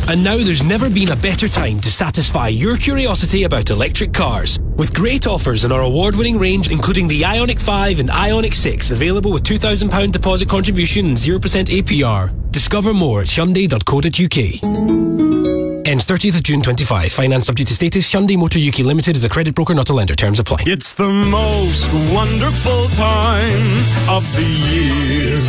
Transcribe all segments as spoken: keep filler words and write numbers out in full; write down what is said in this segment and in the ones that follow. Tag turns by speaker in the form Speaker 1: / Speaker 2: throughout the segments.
Speaker 1: And now there's never been a better time to satisfy your curiosity about electric cars. With great offers in our award-winning range, including the Ioniq five and Ioniq six, available with two thousand pounds deposit contribution and zero percent A P R. Discover more at Hyundai dot co dot U K. Ends thirtieth of June twenty-five. Finance subject to status. Hyundai Motor U K Limited is a credit broker, not a lender. Terms apply.
Speaker 2: It's the most wonderful time of the year.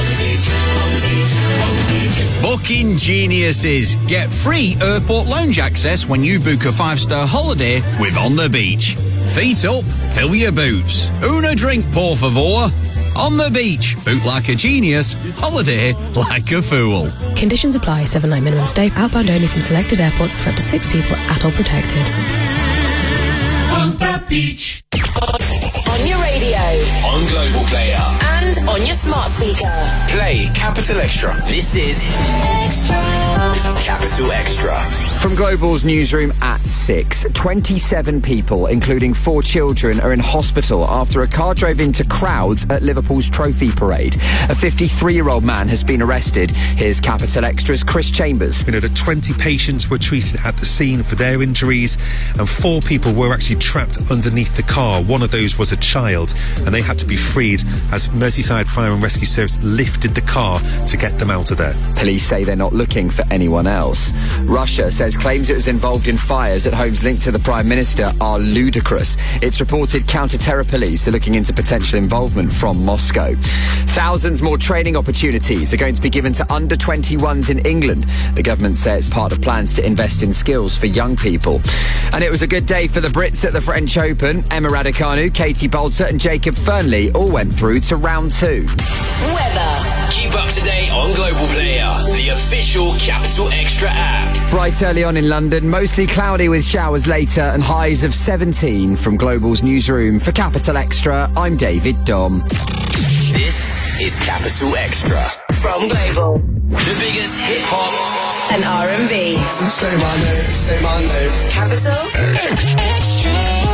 Speaker 3: Booking geniuses. Get free airport lounge access when you book a five-star holiday with On the Beach. Feet up, fill your boots. Una drink, por favor. On the beach. Book like a genius. Holiday like a fool.
Speaker 4: Conditions apply. Seven night minimum stay. Outbound only from selected airports for up to six people. Atoll protected.
Speaker 5: On the beach.
Speaker 6: On your radio.
Speaker 5: On Global Player.
Speaker 6: And on your smart speaker.
Speaker 5: Play Capital Extra. This is Extra. Capital Extra.
Speaker 7: From Global's newsroom at six, twenty-seven people, including four children, are in hospital after a car drove into crowds at Liverpool's Trophy Parade. A fifty-three-year-old man has been arrested. Here's Capital Extra's Chris Chambers.
Speaker 8: You know, the twenty patients were treated at the scene for their injuries, and four people were actually trapped underneath the car. One of those was a child, and they had to be freed as Merseyside Fire and Rescue Service lifted the car to get them out of there.
Speaker 7: Police say they're not looking for anyone else. Russia says claims it was involved in fires at homes linked to the Prime Minister are ludicrous. It's reported counter-terror police are looking into potential involvement from Moscow. Thousands more training opportunities are going to be given to under twenty-ones in England. The government says it's part of plans to invest in skills for young people. And it was a good day for the Brits at the French Open. Emma Raducanu, Katie Bolter and Jacob Fernley all went through to round two.
Speaker 6: Weather.
Speaker 5: Keep up to date on Global Player, the official Capital Extra app.
Speaker 7: Bright early on in London, mostly cloudy with showers later and highs of seventeen. From Global's newsroom for Capital Extra, I'm David Dom.
Speaker 5: This is Capital Extra.
Speaker 6: From Global.
Speaker 5: The biggest hip-hop
Speaker 6: and R and B.
Speaker 2: Say my name, say my name.
Speaker 6: Capital Extra.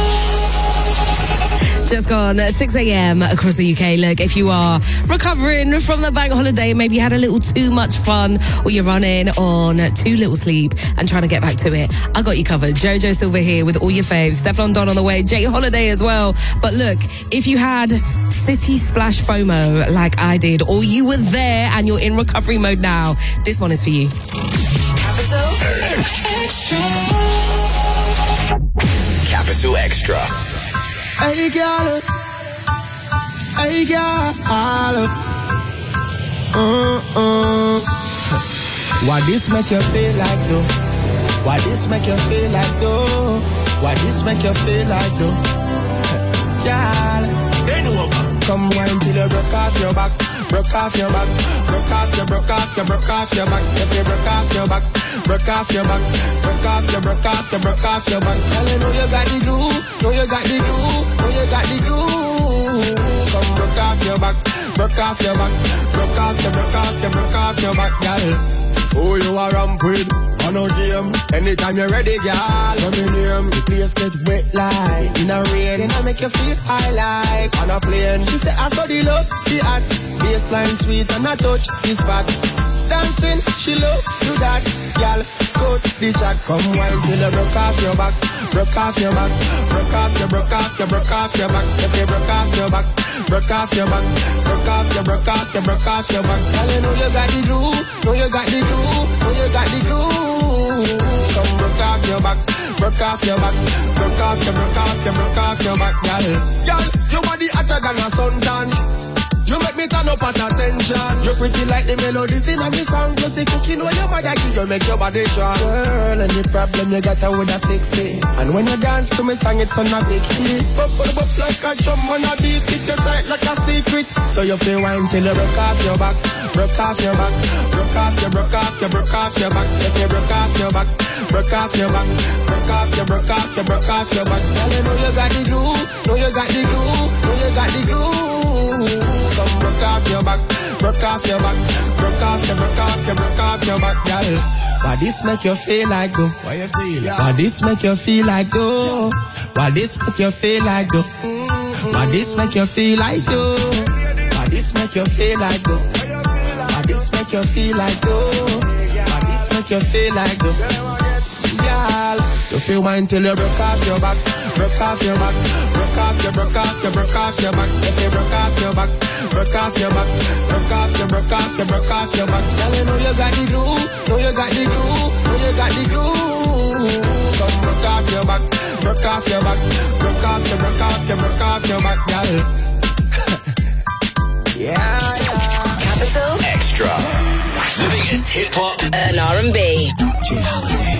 Speaker 9: Just gone at six a.m. across the U K. Look, if you are recovering from the bank holiday, maybe you had a little too much fun, or you're running on too little sleep and trying to get back to it, I got you covered. Jojo Silver here with all your faves. Stefflon Don on the way. Jay Holiday as well. But look, if you had City Splash FOMO like I did, or you were there and you're in recovery mode now, this one is for you.
Speaker 6: Capital Extra.
Speaker 5: Capital Extra.
Speaker 2: Hey, girl. Hey, girl. Uh-uh. Why this make you feel like though? Why this make you feel like though? Why this make you feel like though? Girl, they know about. Come wine till you broke off your back. Broke off your back. Broke off your, broke off your, broke off your back. If you broke off your back. Broke off your back, broke off your, broke off your, broke off your back. Girl, you know you got the glue, know you got the glue, know you got the glue. Come broke off your back, broke off your back, broke off your, broke off your, broke off your back, girl. Who you are ramp with? On a game, anytime you're ready, girl. From your name, the place get wet like in a rain, and I make you feel high like on a plane. She say I saw the love, the hot, baseline sweet, and I touch the spot. Dancing, she love do that, girl. Coat the chat, come wine till you broke off your back, broke off your back, broke off your, broke off your, broke off your back. If you broke off your back, broke off your back, broke off your, broke off your, broke off your back. Girl, you know you got the glue, know you got the glue, know you got the glue. Come broke off your back, broke off your back, broke off your, broke off your, broke off your back, girl. Girl, your body hotter than a suntan. You make me turn up at attention. You're pretty like the melodies in a me song. Plus the cooking where your mother give you make your body strong. Girl, any problem you got I woulda fix it. And when you dance to me song it on a big hit. Bop bop bop like a drum on a beat. It you tight like a secret. So you feel wine till you broke off your back. Broke off your back. Broke off your, broke off your, broke off your back. If you broke off your back. Broke off your back. Broke off your, broke off your, broke off your back. Girl, you know you got the glue. Know you got the glue. Know you got the glue. Come broke off your back, broke off your back, broke off your, broke off your, broke off your back, girl. Why this make you feel like though? Why you feel like? Why this make you feel like though? Why this make you feel like though? Why this make you feel like though? Why this make you feel like though? Why this make you feel like though? Why this make make you feel like the girl. You feel mine till you broke off your back, broke off your back, broke off your, broke off your, broke off your back. If you broke off your back, broke off your back, broke off your, broke off your, broke off your back. Girl, you know you got the glue, know you got the glue, know you got the glue. Come broke off your back, broke off your back, broke off your, broke off your, broke off your back, girl. Yeah, yeah.
Speaker 6: Capital
Speaker 5: Extra. The biggest hip hop
Speaker 6: and R and B.
Speaker 2: J Holiday.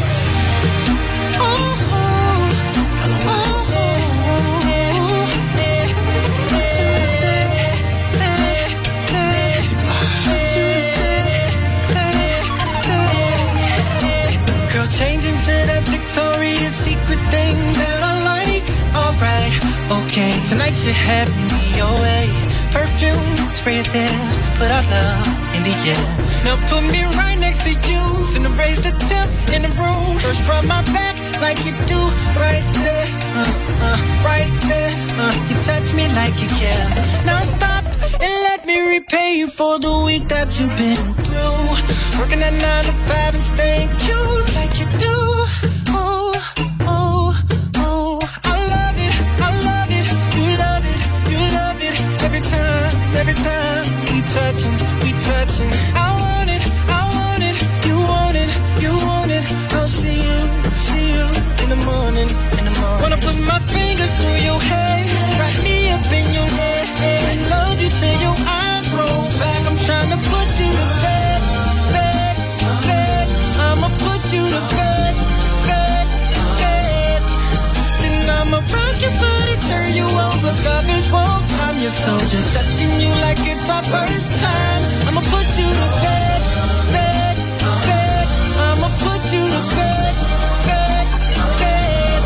Speaker 10: Girl, changing to that Victoria's Secret thing that I like. Alright, okay, tonight you're having me your way. Perfume, spray it there, put our love in the air. Now put me right next to you, finna raise the temp in the room. First rub my back like you do, right there, uh, uh, right there. Uh, you touch me like you care. Now stop and let me repay you for the week that you've been through. Working at nine to five and staying cute like you do. Oh, oh, oh, I love it, I love it, you love it, you love it. Every time, every time we touchin', we touchin'. I want it, I want it, you want it, you want it. I'll see you, see you in the morning, in the morning. Wanna put my fingers through your hair, wrap me up in your neck, and love you till your eyes roll back. I'm tryna put you to bed, bed, bed. I'ma put you to bed, bed, bed. Then I'ma rock your body, turn you over, love is warm. I'm your soldier, touching you like it's our first time. I'ma put you to bed, bed, bed. I'ma put you to bed, bed, bed.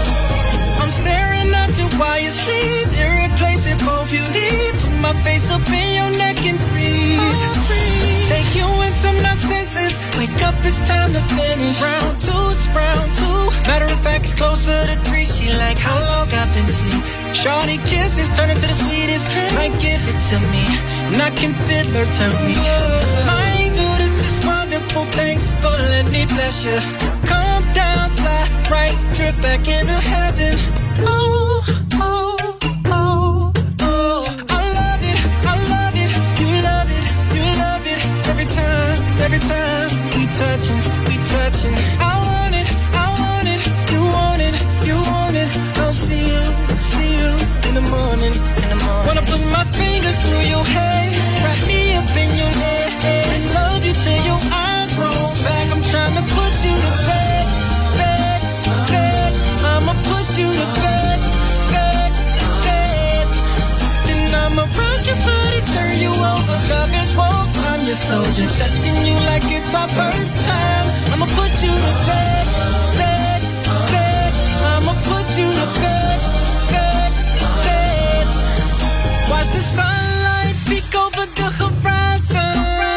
Speaker 10: I'm staring at you while you sleep, irreplaceable beauty. Put my face up in your neck and breathe. Take you into my senses. Wake up, it's time to finish. Round two, it's round two. Matter of fact, it's closer to three. She like how long I've been asleep. Shorty kisses turn into the sweetest. Like give it to me, and I can feel her turn me. My angel, this is wonderful. Thanks for letting me bless you. Come down, fly right, drift back into heaven. Oh, oh, oh, oh. I love it, I love it, you love it, you love it. Every time, every time we touchin', we touchin'. I want it, I want it, you want it, you want it. I'll see you, see you in the morning, in the morning. Wanna put my fingers through your hair, wrap me up in your neck, and love you till your eyes roll back. I'm tryna put you to bed, bed, bed. I'ma put you to bed, bed, bed. Then I'ma rock your body, turn you over, love is warm. I'm your soldier, touching you like it's our first time. I'ma put you to bed, bed, bed. I'ma put you to bed, bed, bed. Watch the sunlight peek over the horizon.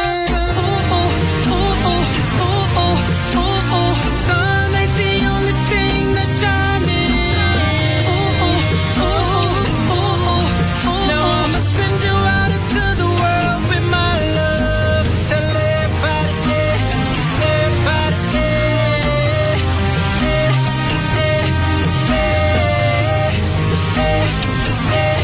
Speaker 10: Ooh, ooh, ooh, ooh, ooh, ooh, ooh, ooh. The sun ain't the only thing that's shining. Ooh, ooh, ooh, ooh, ooh, ooh. Now I'ma send you out into the world with my love. Tell everybody, yeah, everybody, yeah, yeah, yeah, yeah, yeah, yeah,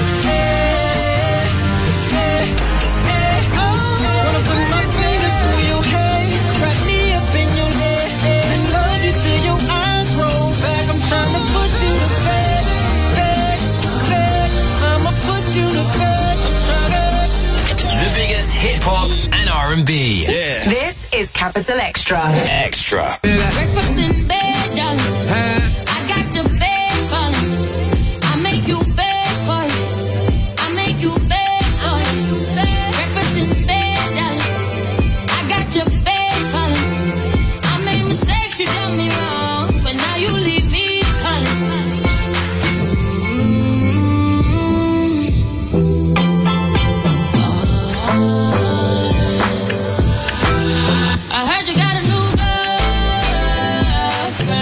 Speaker 10: yeah, yeah. Oh, wanna put my fingers through your hair, wrap me up in your neck, and love you till your eyes roll back. I'm tryna put you to bed, bed, bed. I'ma put you to bed. I'm tryna.
Speaker 5: The biggest hip hop and R and B.
Speaker 3: Yeah.
Speaker 6: This is Capital Extra.
Speaker 5: Extra.
Speaker 11: Breakfast in bed, darling. I got your bed calling. I make you bed for you. I make you bed for you. Breakfast in bed, darling. I got your bed calling. I made mistakes, you done me wrong, but now you leave me calling. I heard you got a new girl.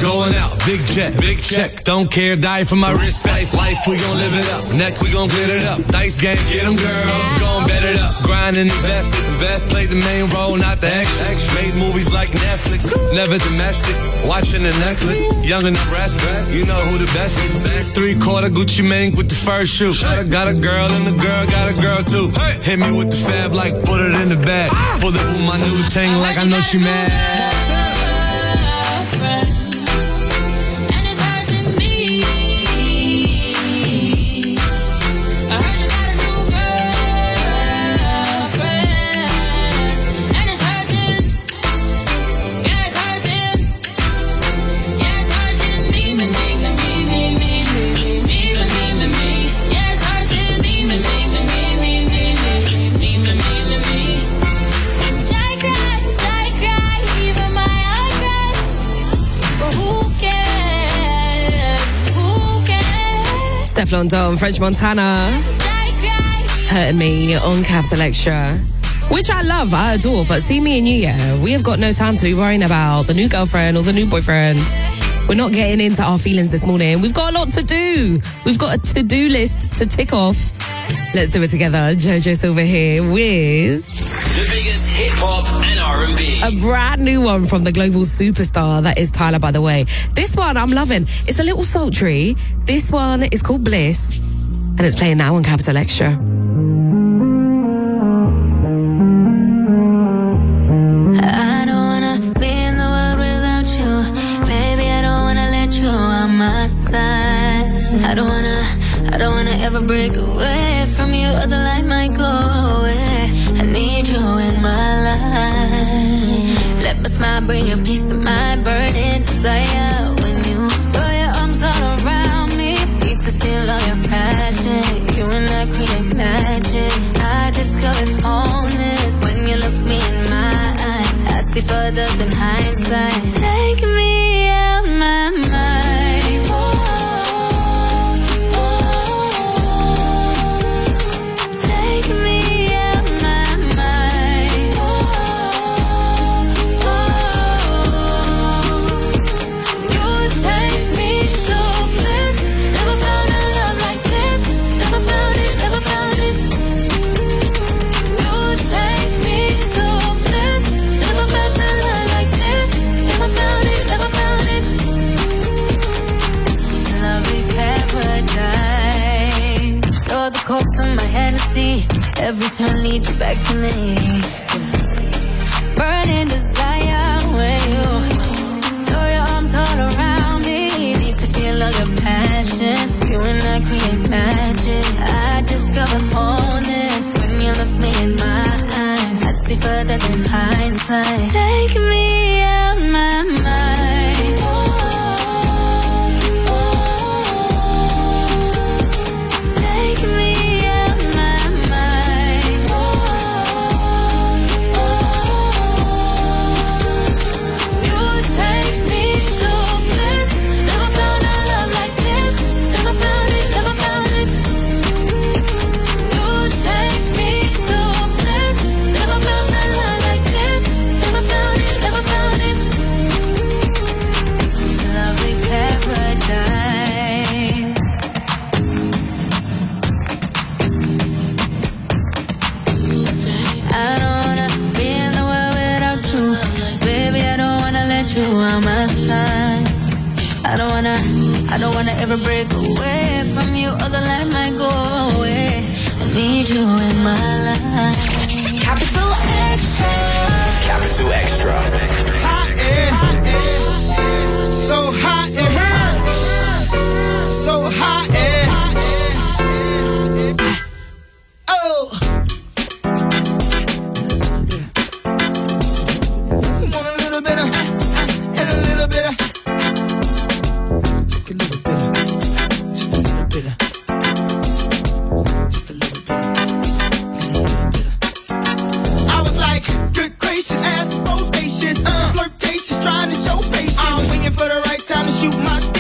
Speaker 12: Going out, big jet, big check. Don't care, die for my respect. Life, we gon' live it up. Neck, we gon' get it up. Dice game, get them, girl. Gon' bet it up. Grind and invest. Invest, play the main role, not the extras. Made movies like Netflix. Never domestic. Watching the necklace. Young and the restless. You know who the best is. Three quarter Gucci Mane with the first shoe. Got a girl and the girl got a girl too. Hit me with the fab like put it in the bag. Pull up with my new tank like I know she mad.
Speaker 9: Stefflon Don, French Montana. Hurting Me on Capital Extra. Which I love, I adore, but see me and you, yeah, we have got no time to be worrying about the new girlfriend or the new boyfriend. We're not getting into our feelings this morning. We've got a lot to do. We've got a to-do list to tick off. Let's do it together. Jojo Silver here with...
Speaker 5: the biggest hip-hop and R and B.
Speaker 9: A brand new one from the global superstar that is Tyler, by the way. This one I'm loving. It's a little sultry. This one is called Bliss, and it's playing now on Capital Extra.
Speaker 13: I don't wanna be in the world without you. Baby, I don't wanna let you on my side. I don't wanna, I don't wanna ever break away from you, or the light might go away. I need you in my life. Let my smile bring you peace of mind, burning desire. When you throw your arms all around me, need to feel all your passion. You and I create magic. I discovered wholeness when you look me in my eyes. I see further than hindsight. Take me out my mind. Oh, oh, oh. Take me out my mind. Oh, oh, oh. You take me to bliss. Never found a love like this. Never found it, never found it. You take me to bliss. Never felt a love like this. Never found it, never found it. Lovely paradise. Throw the coke to my Hennessy. Every turn leads you back to me. Burning desire when you throw your arms all around me. Need to feel all your passion. You and I create magic. I discover wholeness when you look me in my eyes. I see further than hindsight. Take me out my mind. Oh, oh, oh. Take me out my mind. Oh, oh, oh. You take me to bliss. Never found a love like this. Never found it, never found it. You take me to bliss. Never found a love like this. Never found it, never found it. Lovely paradise. I don't wanna be in the world without you. Baby, I don't wanna let you on my side. I don't wanna, I don't wanna ever break away from you, or the light might go away. I need you in my life.
Speaker 6: Capital Extra.
Speaker 5: Capital Extra.
Speaker 2: Hot and so hot it hurts. So hot and oh. You want a little bit of and a little bit of, just a little bit of, just a little bit of, just a little bit of, just a little bit of. I was like, good gracious, ass bodacious, uh, flirtatious, trying to show patience. I'm waiting for the right time to shoot my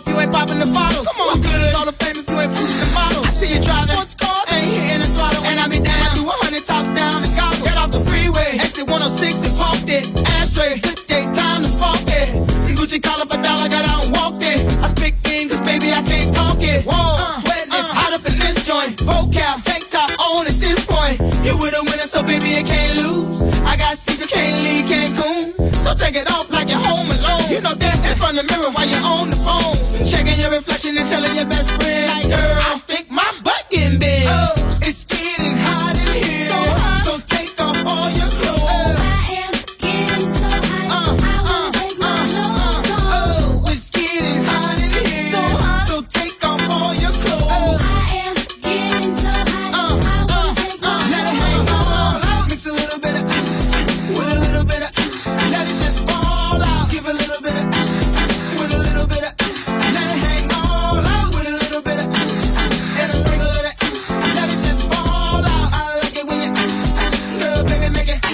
Speaker 2: if you ain't popping the bottles. Come on, good. It's all the fame if you ain't pushing the models. I see you driving sports cars, ain't hitting the throttle, and I be down. I do a hundred top down and gobble. Get off the freeway, exit one oh six and parked it. Ashtray, good day, time to spark it. Gucci collar for dollar, got out and walked it. I speak in, cause baby I can't talk it. Whoa, uh, sweating, it's uh, hot up in this joint. Vocal, tank top on at this point. You with a winner, so baby you can't lose. I got secrets, can't leave Cancun. So take it off like you're home alone. You know dance in front of the mirror while you're on the phone. Checking your reflection and telling your best friend, like, girl, I think my butt getting big. Oh, it's getting hot in here. So hot. So take off all your clothes. Oh, I am getting so hot. Uh, I wanna uh, take my clothes uh, off. Oh, it's getting hot in here. So hot. So take off all your clothes. Oh, I am getting so hot. Uh, I wanna uh, take my uh, let it hang all out. Mix a little bit of uh, with a little bit of uh, let it just fall out. Give a little bit of uh, with a little bit of uh, let it hang all out. With a little bit of uh, and a sprinkle of that uh, let it just fall out. I like it when you uh, girl, baby, make it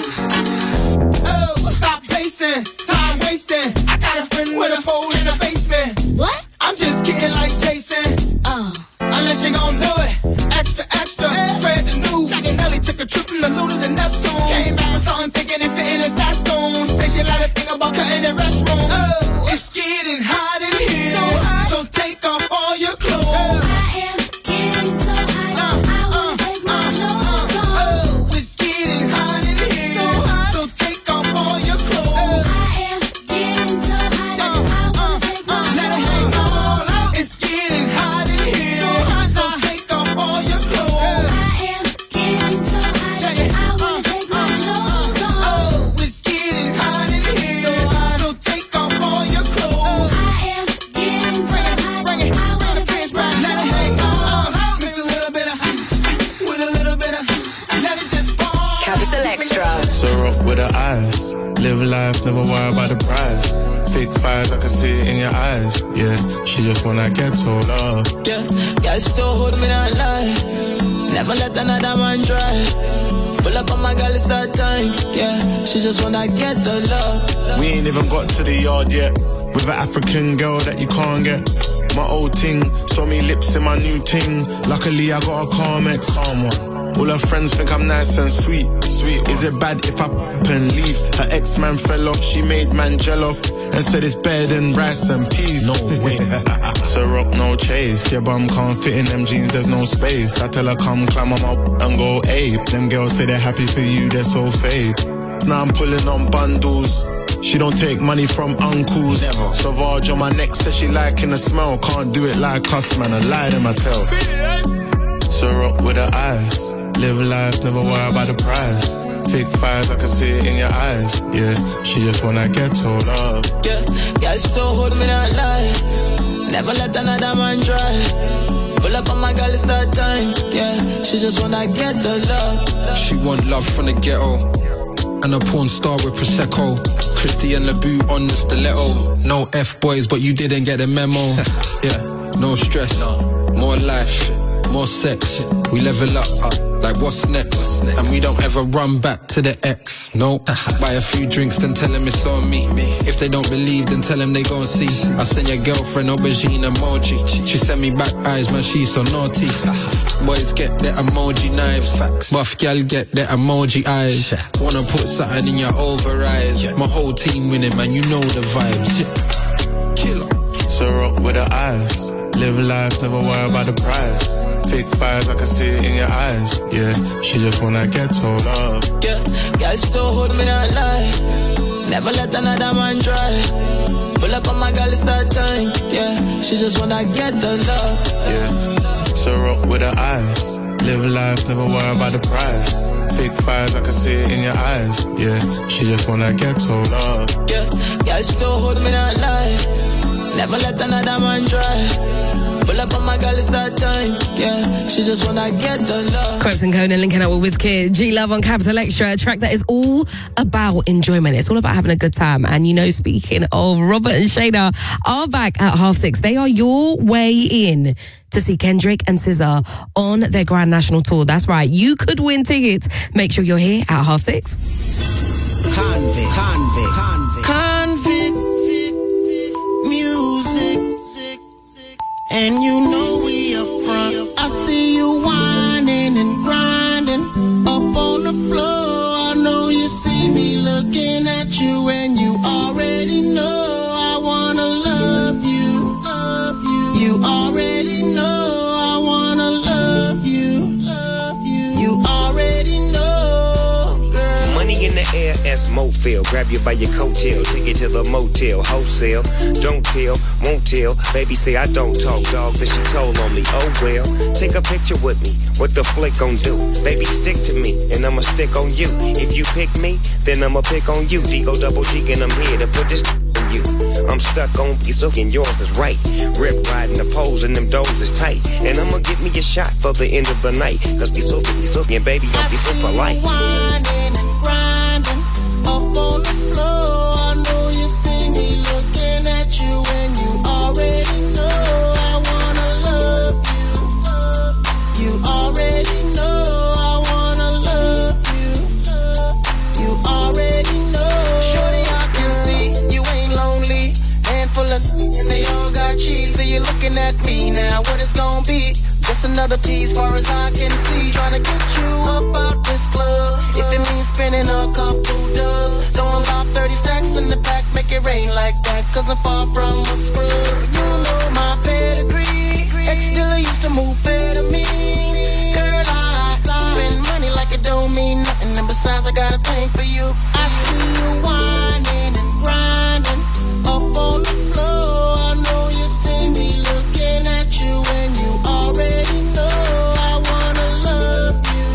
Speaker 2: uh, oh, stop pacing, time wasting. I got a friend with a pole in the basement. What? I'm just kidding like Jason. Oh. Unless you gon' do it. Extra, extra. Spread the news. Jack and Nelly took a trip from the Luda to Neptune. Came back with something thinking it fit in his saxophone. Say she like to think about cutting in restrooms. Oh. It's getting hot in here. So hot. So take off all your clothes. Oh. I am getting so hot. Uh, I wanna uh, take my uh, clothes uh, off. Oh. It's getting hot in here. So hot. So take off all your clothes. Oh. I am getting so hot. Uh, I wanna uh, take my uh, let it hang all out. It's getting hot in here. So hot. So take off all your clothes. I am getting so hot. I wanna take my clothes off. Oh, it's getting hot in here. So hot. So take off all your clothes. I am getting so hot. Bring it, I wanna take my let it hang all out. Mix a little bit of with a little bit of let it just fall.
Speaker 6: Capital Extra.
Speaker 14: So rock with her eyes. Live life, never worry about the price. Fake fires, I can see it in your eyes. Yeah, she just wanna get told off.
Speaker 10: Yeah, y'all still hold me that lie. Never let another man try. Pull up on my girl, it's that time. Yeah, she just wanna get the love.
Speaker 14: We ain't even got to the yard yet. With an African girl that you can't get. My old ting, saw me lips in my new ting. Luckily I got a calm ex, calm one. All her friends think I'm nice and sweet. Sweet. Is it bad if I up and leave? Her ex-man fell off, she made man gel off and said it's better than rice and peas. No way. So rock, no chase. Your bum can't fit in them jeans, there's no space. I tell her come climb on up and go ape. Them girls say they're happy for you, they're so fake. Now I'm pulling on bundles. She don't take money from uncles. Never. Sauvage on my neck says she liking the smell. Can't do it like us, man, I lie to my tell. So rock with her eyes. Live life, never worry about the price. Fake fires, I can see it in your eyes. Yeah, she just wanna get told off.
Speaker 10: Yeah, y'all still hold me that lie. Never let another man try. Pull up on my girl, it's that time. Yeah, she just wanna get the love.
Speaker 15: She want love from the ghetto. And a porn star with Prosecco. Christy and LeBout on the stiletto. No F-boys, but you didn't get the memo. Yeah, no stress, more life, more sex. We level up, uh, like what's next? what's next? And we don't ever run back to the ex. No, buy a few drinks, then tell them it's on me. If they don't believe, then tell them they gon' see. I send your girlfriend aubergine emoji. She send me back eyes, man, she's so naughty. Boys get their emoji knives. Buff gal get their emoji eyes. Wanna put something in your over eyes. My whole team winning, man, you know the vibes. Killer.
Speaker 14: So rock with her eyes. Live life, never worry about the price. Fake fires, I can see it in your eyes. Yeah, she just wanna get told off.
Speaker 10: Yeah, y'all still hold me that lie. Never let another man try. Pull up on my girl, it's that time. Yeah, she just wanna get the love.
Speaker 14: Yeah, so rock with her eyes. Live life, never worry about the price. Fake fires, I can see it in your eyes. Yeah, she just wanna get told off.
Speaker 10: Yeah, y'all still hold me that lie. Never let another man try. Pull up on my girl, it's that time. Yeah, she just wanna get the love.
Speaker 9: Quotes and Conan linking up with WizKid. G-Love on Capital Extra, a track that is all about enjoyment. It's all about having a good time. And you know, speaking of, Robert and Shayna are back at half six. They are your way in to see Kendrick and S Z A on their Grand National Tour. That's right. You could win tickets. Make sure you're here at half six.
Speaker 2: Convict, convict, convict.
Speaker 10: Convict music. and you know we up front. I see you whining and grinding up on the floor. I know you see me looking at you, and you already know I wanna love you, love you. You already know I wanna love you, love you. You already know, girl.
Speaker 16: Money in the air, S Mofil. Grab you by your coattail, take you to the motel, wholesale. Don't tell, won't tell. Baby say I don't talk, dog, but she told on me. Oh well, take a picture with me. What the flick gon' do? Baby, stick to me, and I'ma stick on you. If you pick me, then I'ma pick on you. D-O double G, and I'm here to put this on you. I'm stuck on you, so and yours is right. Rip riding the poles, and them doors is tight. And I'ma give me a shot for the end of the night. Cause be so, be so, and baby, don't be so polite.
Speaker 10: Whining and grinding up on the floor. I know you see me looking at you, and you already know I wanna love you. You already know I wanna love you. You already know. Shorty, I can see you ain't lonely. Handful of and they all got cheese. So you're looking at me now. What it's gonna be? Just another tease, far as I can see. Trying to get you up out this club. If it means spending a couple dubs, throwing about thirty stacks in the back, make it rain like that. Cause I'm far from a scrub. You know my pedigree. Ex-Dilla used to move better me. Girl, I spend money like it don't mean nothing. And besides, I got a thing for you. I see you whining and grinding up on the floor. I know you see me looking at you, and you already know I wanna love you.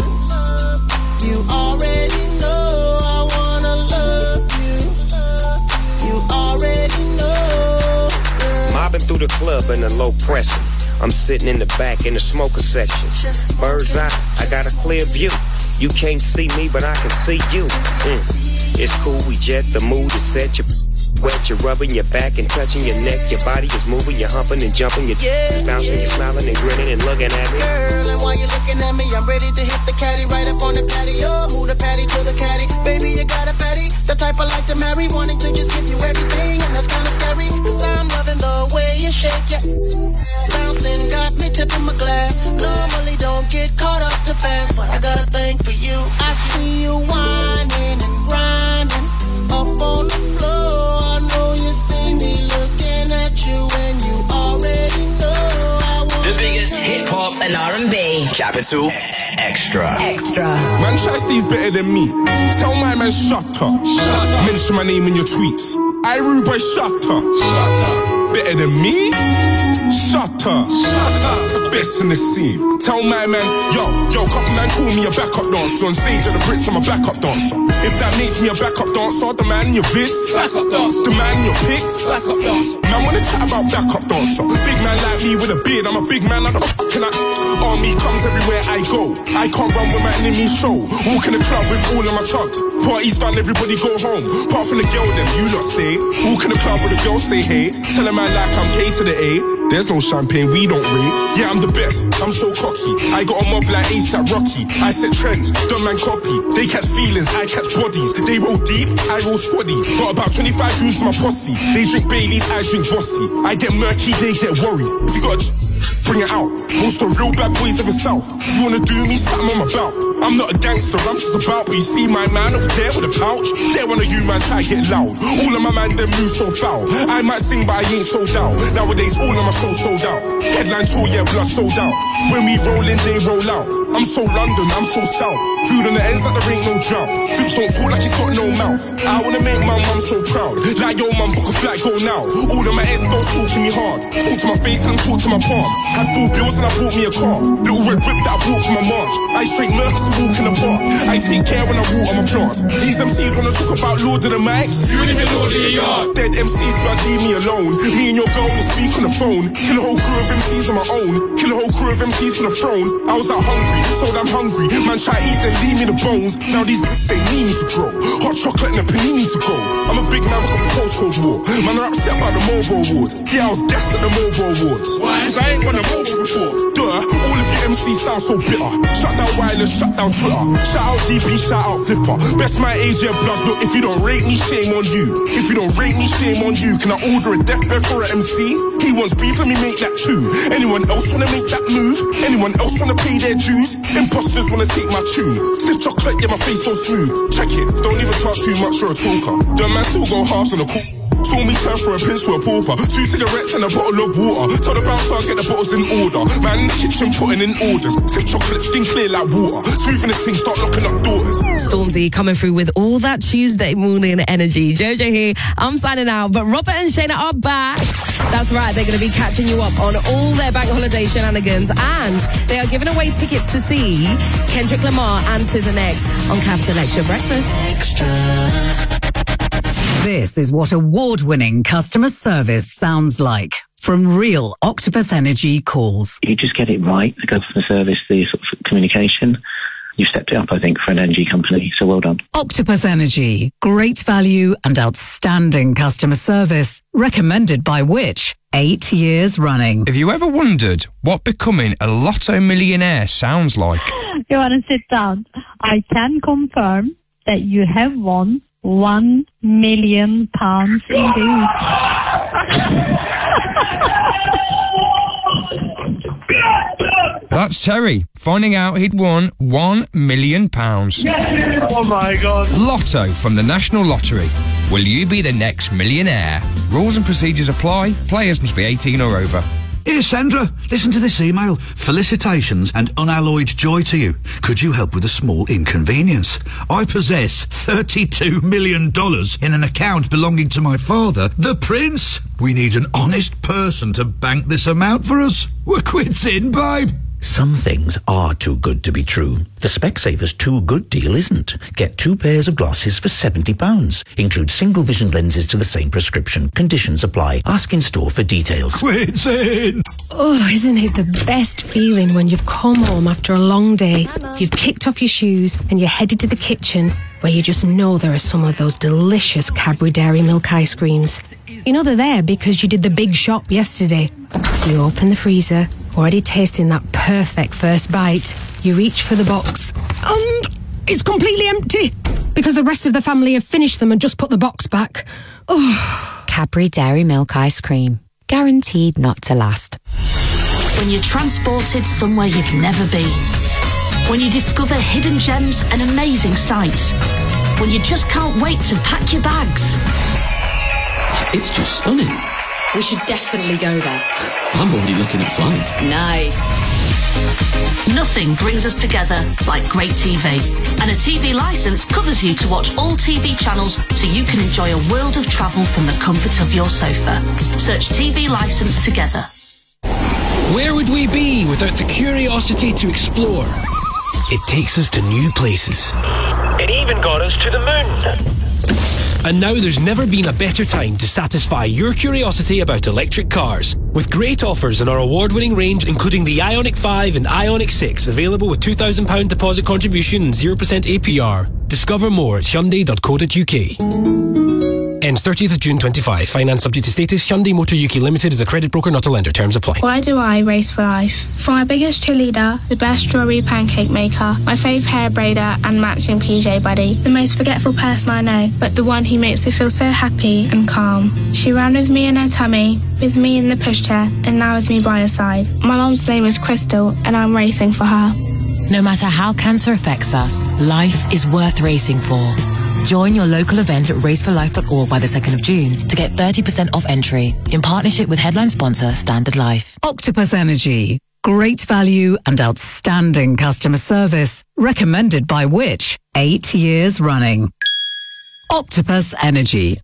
Speaker 10: You already know I wanna love you. You already know.
Speaker 16: Mobbing through the club in a low pressure. I'm sitting in the back in the smoker section. Bird's eye, I got a clear view. You can't see me, but I can see you. Mm. It's cool, we jet, the mood is set. You're wet, you're rubbing your back and touching your neck. Your body is moving, you're humping and jumping. You're yeah. bouncing, you're smiling and grinning and looking at me.
Speaker 10: Girl, and while you're looking at me, I'm ready to hit the caddy right up on the patio. Move the patty to the caddy. Baby, you got a fatty, the type I like to marry. Wanting to just give you everything, and that's kinda scary. Cause I'm loving the way you shake it. Bouncing got me tipping my glass. Normally don't get caught up too fast, but I got a thing for you. I see you whining and grinding up on the floor. I know you see me looking at you, and you already know I want
Speaker 5: the biggest hip hop and R and B. Capital Extra.
Speaker 9: Extra.
Speaker 17: Man, try C's better than me. Tell my man shut up. Shut up. Mention my name in your tweets. I rude boy, shut up. Shut up. Better than me? Shut up. Shut up. Best in the scene. Tell my man, yo, yo, couple man call me a backup dancer. On stage at the Brits, I'm a backup dancer. If that makes me a backup dancer, the man in your vids, backup dancer. The man in your pics, backup dancer. Man wanna chat about backup dancer. Big man like me with a beard, I'm a big man. I don't can I? Army comes everywhere I go. I can't run with my enemy show. Walk in the club with all of my tugs. Party's done, everybody go home. Apart from the girl, them you lot stay. Walk in the club with a girl, say hey. Tell a man like I'm K to the A. There's no champagne, we don't rate. Yeah, I'm the best, I'm so cocky. I got a mob like ASAP Rocky. I set trends, don't man copy. They catch feelings, I catch bodies. They roll deep, I roll squaddy. Got about twenty-five dudes in my posse. They drink Baileys, I drink Bossy. I get murky, they get worried. If you got a bring it out. Most of the real bad boys of the south. If you wanna do me, something I'm about. I'm not a gangster, I'm just about. But you see my man over there with a pouch. There one of you man try to get loud. All of my man them move so foul. I might sing but I ain't sold out. Nowadays all of my shows sold out. Headline tour, yeah, blood sold out. When we roll in, they roll out. I'm so London, I'm so south. Food on the ends like there ain't no drought. Flips don't talk like he's got no mouth. I wanna make my mum so proud. Like yo mum, book a flight, go now. All of my ex-girls talking me hard. Talk to my face and talk to my palm. Had full bills and I bought me a car. Little red whip that I bought for my march. I straight murks and walk in the park. I take care when I walk on my plants. These M Cs wanna talk about Lord of the Mics. You ain't even Lord of the Yard. Dead M Cs, blood, leave me alone. Me and your girl will speak on the phone. Kill a whole crew of M Cs on my own. Kill a whole crew of M Cs from the throne. I was out hungry, so I'm hungry. Man try to eat, then leave me the bones. Now these d- they need me to grow. Hot chocolate and a panini to go. I'm a big man with the postcode war. Man are upset about the Mobo Awards. Yeah, I was gassed at the Mobo Awards. Why? Cause I ain't won a Mobo before. Duh, all of you M C sound so bitter. Shut down wireless, shut down Twitter. Shout out D P, shout out Flipper. Best my age, yeah, blood. Look, if you don't rate me, shame on you. If you don't rate me, shame on you. Can I order a deathbed for an M C? He wants beef, let me make that too. Anyone else wanna make that move? Anyone else wanna pay their dues? Imposters wanna take my tune. Stiff chocolate, yeah, my face so smooth. Check it, don't even talk too much, you're a talker. The man still go halves on the call. Saw me turn from a prince to a pauper. Two cigarettes and a bottle of water. Tell the bouncer I'll get the bottles in order. Man in the kitchen putting in orders. Stiff chocolate, skin clear like water. Smoothing this thing, start locking up doors.
Speaker 9: Stormzy coming through with all that Tuesday morning energy. Jojo here, I'm signing out, but Robert and Shayna are back. That's right, they're going to be catching you up on all their bank holiday shenanigans, and they are giving away tickets to see Kendrick Lamar and S Z A next on Capital Extra Breakfast. Extra.
Speaker 18: This is what award-winning customer service sounds like from real Octopus Energy calls.
Speaker 19: You just get it right, the customer service, the sort of communication. You've stepped it up, I think, for an energy company, so well done.
Speaker 18: Octopus Energy. Great value and outstanding customer service. Recommended by which? Eight years running.
Speaker 20: Have you ever wondered what becoming a lotto millionaire sounds like?
Speaker 21: You want to sit down? I can confirm that you have won one million pounds indeed.
Speaker 20: That's Terry, finding out he'd won one million pounds.
Speaker 22: Yes! Oh my God.
Speaker 20: Lotto from the National Lottery. Will you be the next millionaire? Rules and procedures apply. Players must be eighteen or over.
Speaker 23: Here, Sandra, listen to this email. Felicitations and unalloyed joy to you. Could you help with a small inconvenience? I possess thirty-two million dollars in an account belonging to my father, the Prince. We need an honest person to bank this amount for us. We're quits in, babe.
Speaker 24: Some things are too good to be true. The Specsavers Too Good deal isn't. Get two pairs of glasses for seventy pounds. Include single vision lenses to the same prescription. Conditions apply. Ask in store for details.
Speaker 23: Quits in!
Speaker 4: Oh, isn't it the best feeling when you've come home after a long day, you've kicked off your shoes and you're headed to the kitchen where you just know there are some of those delicious Cadbury Dairy Milk ice creams. You know they're there because you did the big shop yesterday. So you open the freezer, already tasting that perfect first bite. You reach for the box and it's completely empty because the rest of the family have finished them and just put the box back. Oh.
Speaker 25: Cadbury Dairy Milk ice cream. Guaranteed not to last.
Speaker 26: When you're transported somewhere you've never been. When you discover hidden gems and amazing sights. When you just can't wait to pack your bags.
Speaker 27: It's just stunning.
Speaker 26: We should definitely go there.
Speaker 27: I'm already looking at flights.
Speaker 26: Nice. Nothing brings us together like great T V. And a T V licence covers you to watch all T V channels so you can enjoy a world of travel from the comfort of your sofa. Search T V licence together.
Speaker 1: Where would we be without the curiosity to explore? It takes us to new places.
Speaker 22: It even got us to the moon.
Speaker 1: And now there's never been a better time to satisfy your curiosity about electric cars. With great offers on our award-winning range, including the Ioniq five and Ioniq six, available with two thousand pounds deposit contribution and zero percent A P R. Discover more at Hyundai dot co dot U K. Ends thirtieth of June twenty-five. Finance subject to status. Hyundai Motor U K Limited is a credit broker, not a lender. Terms apply.
Speaker 28: Why do I race for life? For my biggest cheerleader, the best strawberry pancake maker, my fave hair braider and matching P J buddy, the most forgetful person I know, but the one who makes me feel so happy and calm. She ran with me in her tummy, with me in the pushchair, and now with me by her side. My mum's name is Crystal, and I'm racing for her.
Speaker 29: No matter how cancer affects us, life is worth racing for. Join your local event at race for life dot org by the second of June to get thirty percent off entry in partnership with headline sponsor Standard Life.
Speaker 18: Octopus Energy. Great value and outstanding customer service. Recommended by which? Eight years running. Octopus Energy.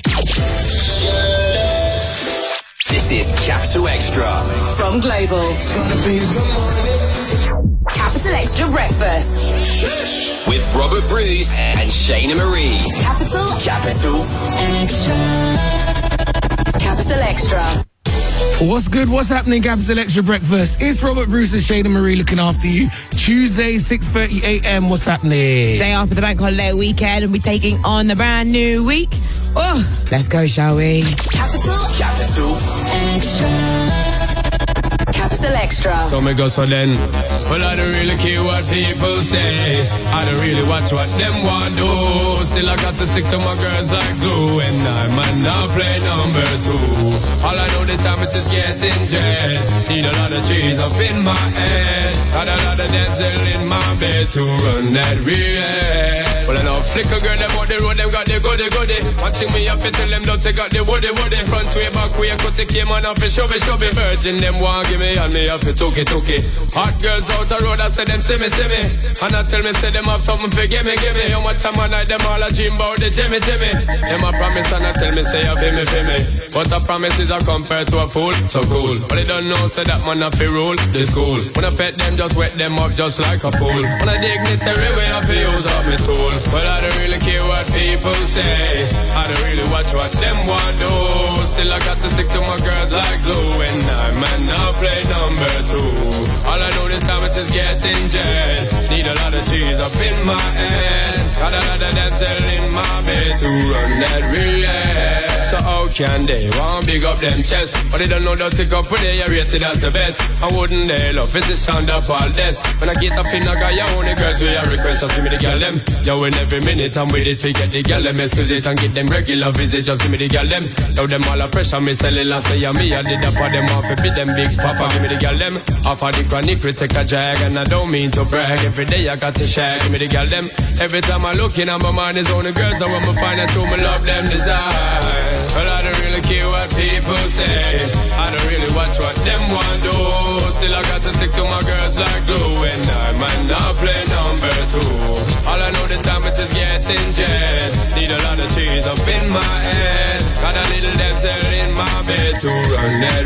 Speaker 5: This is Capital Extra.
Speaker 6: From Global. It's gonna be a good morning. Capital Extra Breakfast.
Speaker 5: With Robert Bruce and Shayna Marie.
Speaker 6: Capital.
Speaker 5: Capital
Speaker 6: Extra. Capital Extra.
Speaker 30: What's good? What's happening, Capital Extra Breakfast? It's Robert Bruce and Shayna Marie looking after you. Tuesday, six thirty a.m. What's happening?
Speaker 9: Day after the bank holiday weekend and we're taking on the brand new week. Oh, let's go, shall we?
Speaker 6: Capital.
Speaker 5: Capital
Speaker 6: Extra. Capital Extra.
Speaker 2: So me go so then. Well, I don't really care what people say. I don't really watch what them want do. Still I got to stick to my girls like glue. And I might not play number two. All I know the time it is getting jet. Need a lot of cheese up in my head. Got a lot of dental in my bed to run that real. Well, I know flicker girl, them on the road, them got the goody goody. One thing me have to tell them, don't take out the woody woody. Front way, back way, cut the came on up and shove it, shove it. Virgin, them want give me, and me have to took it, took it. Hot girls out the road, I say them see me, see me. And I tell me, say them have something for give me, give me. How much time I night, them all a dream about the Jimmy, Jimmy. Them a promise, and I tell me, say you feel me, feel me. But a promise is a compared to a fool, so cool. But they don't know, say that man have to rule the school. When I pet them, just wet them up just like a pool. When I dignitary way, I have to use up my tool. Well, I don't really care what people say. I don't really watch what them want do. Still I got to stick to my girls like glue. And I might not play number two. All I know the time it is getting jet. Need a lot of cheese up in my head. Got a lot of dental in my bed to run that real. So how can they want big up them chest? But they don't know that to go put they are rated as the best. I wouldn't they love it's the sound of all this. When I get up in a guy, you only girls with your request. Just give me the girl them. Yo, in every minute I'm with it, forget the girl them. Excuse it and get them regular visit. Just give me the girl them. Now them all a pressure, me sell it and say yeah, me. I did that for them off, it be them big papa. Give me the girl them. Off of the chronic, we take a drag. And I don't mean to brag. Every day I got to share. Give me the girl them. Every time I look in on my mind is only girls. I want me find out who me love them desire. Well, I don't really care what people say. I don't really watch what them want do. Still I got to stick to my girls like glue. And I might not play number two. All I know the time it is getting jet. Need a lot of cheese up in my head. Got a little dental in my bed to run that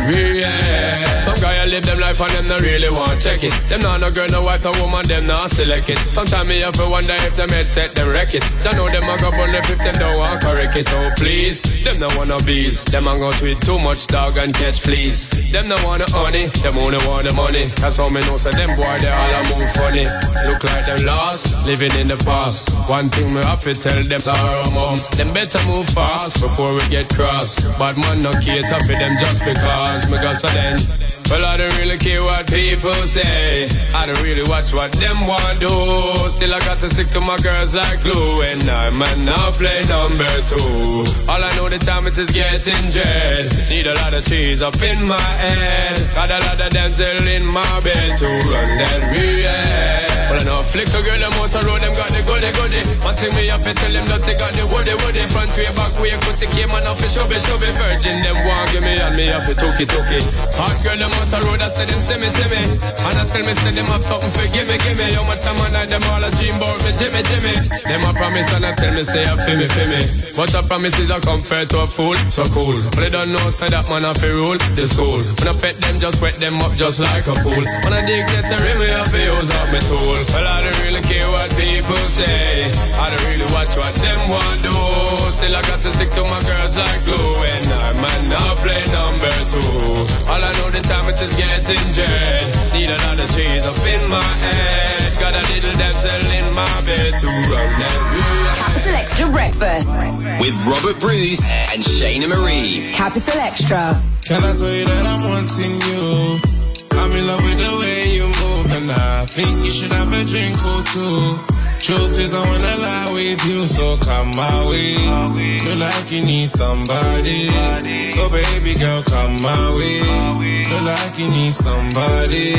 Speaker 2: real. Some guy I live them life and them not really want check it. Them not no girl, no wife, no woman, them not select it. Sometimes me have to wonder if them head set them wreck it. I know them a go on the fifth, them don't want correct it. Oh please, them no wanna bees. Them a go tweet too much dog and catch fleas. Them no wanna honey, them only want the money. That's how me know so them boy they all a move funny. Look like them lost, living in the past. One thing me have to tell them sorrow mom. Them better move fast before we get crossed. Bad man no cater for them just because me got so then. Well I don't really care what people say. I don't really watch what them want do. Still I got to stick to my girls like glue. And I might not play number two. All I know the time it is getting jet. Need a lot of cheese up in my head. Got a lot of dental in my bed to run that real. Well I know flicker girl them out the road, them got the goody goody. One thing me have to tell them that they got the woody woody. Front way, back way, cut the came and off the shove it, shove it. Virgin them want give me and me have to took it, took it. Hot girl them out the road, I say them see me, see me. And I tell me say them have something for give me, give me. How much time I night them all a dream about me, Jimmy, Jimmy. Them a promise and I tell me say I feel me, feel me. But a promise is a comfort to a fool, so cool. But they don't know say that man have to rule the school. When I pet them, just wet them up just like a pool. When I dig get a rim, me have to use up my tool. Well I don't really care what people say. I don't really watch what them want do. Still I got to stick to my girls like glue. And I might not play number two. All I know the time it is getting jet. Need a lot of cheese up in my head. Got a little dental in my bed to run that real.
Speaker 6: Capital Extra Breakfast
Speaker 5: with Robert Bruce and Shayna Marie.
Speaker 6: Capital Extra.
Speaker 3: Can I tell you that I'm wanting you? I'm in love with the way you move, and I think you should have a drink or two. Truth is I wanna lie with you, so come my way. Feel like you need somebody, so baby girl come my way. Feel like you need somebody.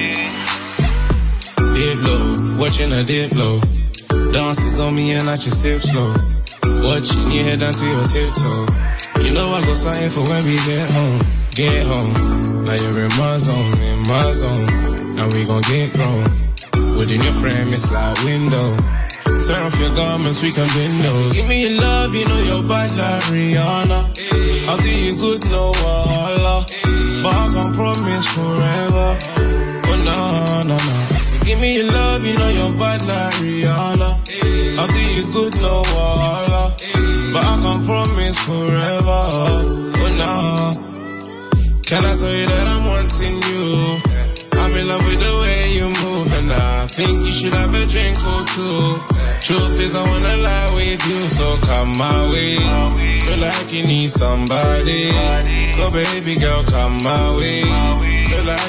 Speaker 3: Dip low, watching a dip low. Dances on me and I just sip slow. Watching your head down to your tiptoe. You know I go sign for when we get home. Get home, now you're in my zone, in my zone. Now we gon' get grown. Within your frame, it's like window. Turn off your garments, we can bend those. Give me your love, you know you're bad like Rihanna. I'll do you good, no wahala. But I can't promise forever. Oh no, no, no. So give me your love, you know you're bad like Rihanna. I'll do you good, no wahala. But I can't promise forever. Oh no. Can I tell you that I'm wanting you? I'm in love with the way you move, and I think you should have a drink or two. Truth is I wanna lie with you, so come my way. Feel like you need somebody, so baby girl come my way. Feel like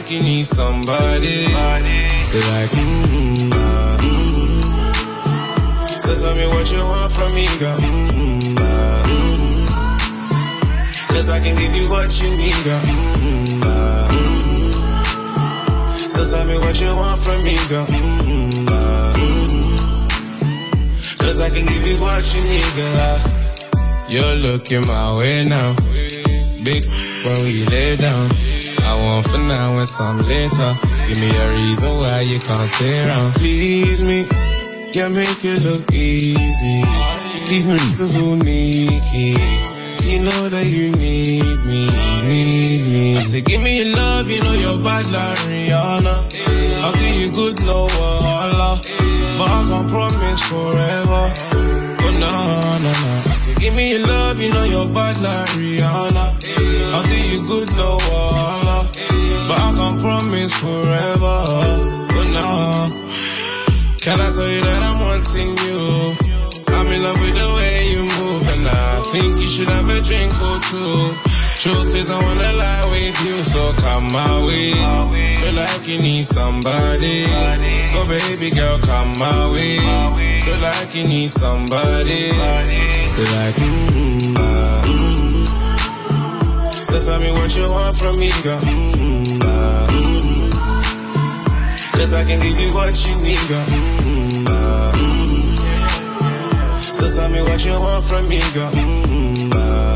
Speaker 3: like you need somebody. Feel like, mm-hmm, mm-hmm. So tell me what you want from me, girl. Mm-hmm, mm-hmm. Cause I can give you what you need, girl. Mm-hmm, mm-hmm. So tell me what you want from me, girl. Mm-hmm, mm-hmm. Cause I can give you what you need, girl. You're looking my way now. Big when we lay down. I want for now and some later. Give me a reason why you can't stay around. Please me, yeah, make it look easy. These niggas who need it. You know that you need me, need me. I say, give me your love, you know you're bad like Rihanna. I'll give you good, no wahala. But I can't promise forever. But no, no, no. I say, give me your love, you know you're bad like Rihanna. I'll give you good, no wahala. But I can't promise forever. But no. Can I tell you that I'm wanting you? I'm in love with the way you move, and I think you should have a drink or two. Truth is, I wanna lie with you, so come my way. Feel like you need somebody, so baby girl, come my way. Feel like you need somebody, feel like mm-hmm, mm-hmm. So tell me what you want from me, girl. Mm-hmm, mm-hmm. Cause I can give you what you need, girl. Mm-hmm, mm-hmm. So tell me what you want from me, girl. Mm-hmm.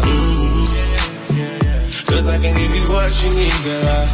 Speaker 3: Cause I can give you what you need, girl.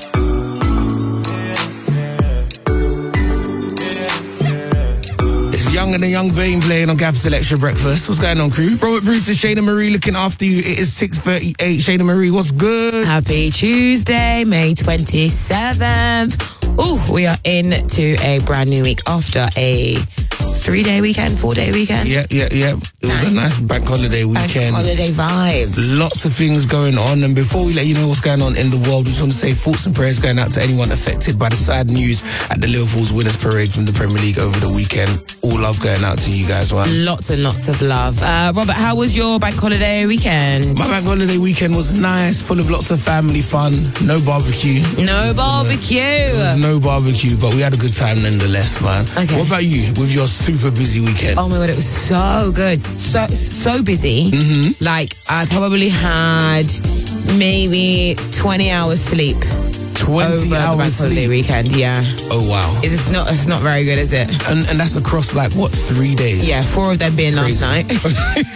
Speaker 30: It's Young and the Young Vein playing on Capital Extra Breakfast. What's going on, crew? Robert Bruce and Shayna Marie looking after you. It is six thirty-eight. Shayna Marie, what's good?
Speaker 9: Happy Tuesday, May twenty-seventh. Ooh, we are into a brand new week after a three-day weekend, four-day weekend.
Speaker 30: Yeah, yeah, yeah. It was nice. A nice bank holiday weekend.
Speaker 9: Bank holiday vibes.
Speaker 30: Lots of things going on. And before we let you know what's going on in the world, we just want to say thoughts and prayers going out to anyone affected by the sad news at the Liverpool's winners parade from the Premier League over the weekend. All love going out to you guys, man.
Speaker 9: Lots and lots of love. Uh, Robert, how was your bank holiday weekend?
Speaker 30: My bank holiday weekend was nice, full of lots of family fun. No barbecue.
Speaker 9: No barbecue.
Speaker 30: There was no barbecue, but we had a good time nonetheless, man.
Speaker 9: Okay.
Speaker 30: What about you with your super busy weekend?
Speaker 9: Oh my God, it was so good. So, so busy.
Speaker 30: Mm-hmm.
Speaker 9: Like, I probably had maybe twenty hours sleep.
Speaker 30: twenty
Speaker 9: over
Speaker 30: hours
Speaker 9: the
Speaker 30: sleep.
Speaker 9: Weekend, yeah.
Speaker 30: Oh wow.
Speaker 9: It's not it's not very good, is it?
Speaker 30: And and that's across like what, three days?
Speaker 9: Yeah, four of them being
Speaker 30: Crazy.
Speaker 9: last night.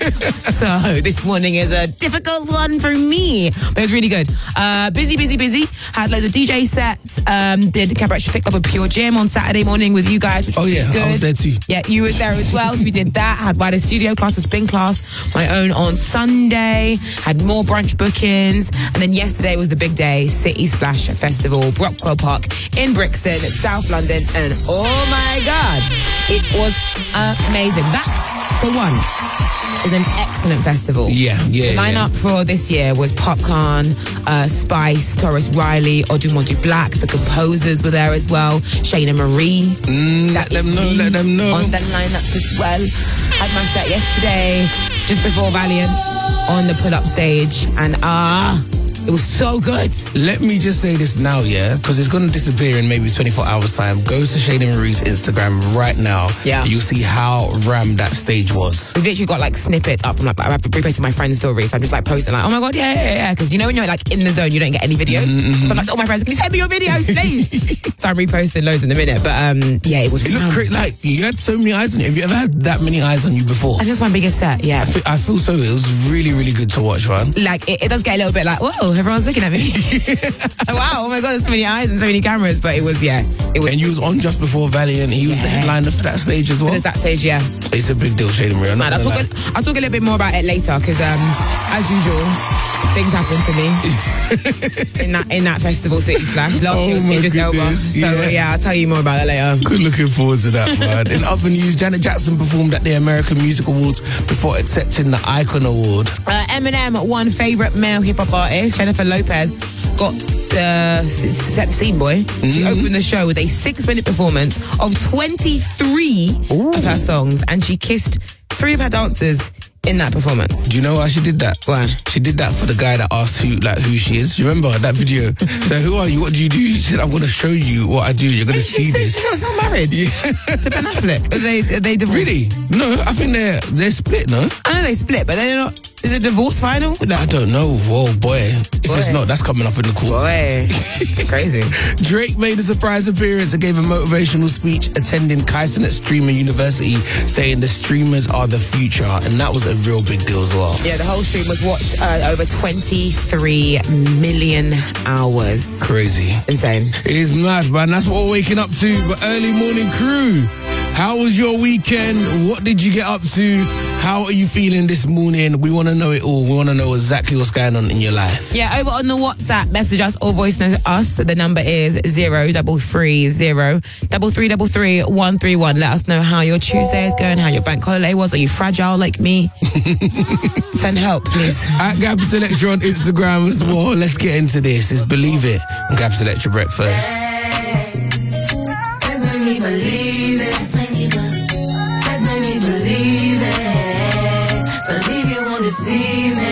Speaker 9: So this morning is a difficult one for me. But it was really good. Uh, busy, busy, busy. Had loads of D J sets. Um, did Cabaret Extra Picked Up a Pure Gym on Saturday morning with you guys, which was
Speaker 30: Oh yeah,
Speaker 9: good.
Speaker 30: I was there too.
Speaker 9: Yeah, you were there as well. So we did that. Had wider studio class, a spin class, my own on Sunday. Had more brunch bookings. And then yesterday was the big day, City Splash Festival, Brockwell Park in Brixton, South London. And oh my God, it was amazing. That, for one, is an excellent festival.
Speaker 30: Yeah, yeah.
Speaker 9: The lineup
Speaker 30: yeah.
Speaker 9: for this year was Popcorn, uh, Spice, Taurus Riley, Odumodu Black. The composers were there as well. Shayna Marie.
Speaker 30: Mm, let them know, let them know.
Speaker 9: On the lineup as well. Had my set yesterday, just before Valiant, on the pull-up stage. And ah... Uh, it was so good.
Speaker 30: Let me just say this now, yeah, because it's going to disappear in maybe twenty-four hours time. Go to Shayna Marie's Instagram right now.
Speaker 9: Yeah.
Speaker 30: You'll see how rammed that stage was.
Speaker 9: We've literally got like snippets up from like, I've reposted my friend's stories. So I'm just like posting like, oh my God, yeah, yeah, yeah. Because you know when you're like in the zone, you don't get any videos.
Speaker 30: Mm-hmm.
Speaker 9: So I'm like, oh my friends, can you send me your videos, please? So I'm reposting loads in a minute. But um, yeah, it was
Speaker 30: It looked great. Like, you had so many eyes on you. Have you ever had that many eyes on you before?
Speaker 9: I think it's my biggest set, yeah.
Speaker 30: I feel, I feel so. It was really, really good to watch, man.
Speaker 9: Like, it, it does get a little bit like, whoa, everyone's looking at me. Wow, oh my God, there's so many eyes and so many cameras. But it was, yeah. It was.
Speaker 30: And you was on just before Valiant. He was
Speaker 9: Yeah.
Speaker 30: the headliner for that stage as well.
Speaker 9: There's that stage, yeah.
Speaker 30: It's a big deal, Shayna Marie.
Speaker 9: Man, I'll, talk a, I'll talk a little bit more about it later because, um, as usual, things happen to me in that in that festival, City Splash. Last
Speaker 30: Oh
Speaker 9: year was
Speaker 30: my
Speaker 9: Idris Elba.
Speaker 30: goodness,
Speaker 9: So,
Speaker 30: yeah.
Speaker 9: yeah, I'll tell you more about that later.
Speaker 30: Good, looking forward to that, man. In other news, Janet Jackson performed at the American Music Awards before accepting the Icon Award.
Speaker 9: Uh, Eminem won favourite male hip-hop artist. Jennifer Lopez got the set the scene, boy. She opened the show with a six-minute performance of twenty-three
Speaker 30: Ooh.
Speaker 9: of her songs, and she kissed three of her dancers
Speaker 7: in that performance.
Speaker 30: Do you know why she did that?
Speaker 7: Why?
Speaker 30: She did that for the guy that asked who, like, who she is. You remember that video? So, who are you? What do you do? She said, I'm going to show you what I do. You're going to see this.
Speaker 7: She was not married. Yeah. To Ben Affleck. Are they, are they divorced?
Speaker 30: Really? No, I think they're they're split, no?
Speaker 7: I know they split, but they're not. Is it divorce final? No.
Speaker 30: I don't know. Whoa, boy. If boy. It's not, that's coming up in the court.
Speaker 7: Boy. It's crazy.
Speaker 30: Drake made a surprise appearance and gave a motivational speech attending Kyson Streamer University, saying the streamers are the future. And that was a real big deal as well.
Speaker 7: Yeah, the whole stream was watched uh, over twenty-three million hours.
Speaker 30: Crazy.
Speaker 7: Insane.
Speaker 30: It is mad, man. That's what we're waking up to. But early morning crew, how was your weekend? What did you get up to? How are you feeling this morning? We want to know it all. We want to know exactly what's going on in your life.
Speaker 7: Yeah, over on the WhatsApp, message us or voice note us. The number is zero double three zero double three double three one three one. Let us know how your Tuesday is going, how your bank holiday was. Are you fragile like me? Send help, please.
Speaker 30: At Capital Extra on Instagram as well. Let's get into this. It's Believe It on Capital Extra Breakfast.
Speaker 8: Let's make me believe it. Let's make me believe it. Believe you won't deceive me.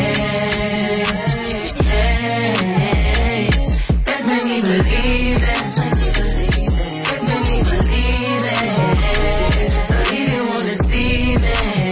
Speaker 8: Hey, let's make me believe it. Let's make me believe it. Let's make me believe it. Believe you won't deceive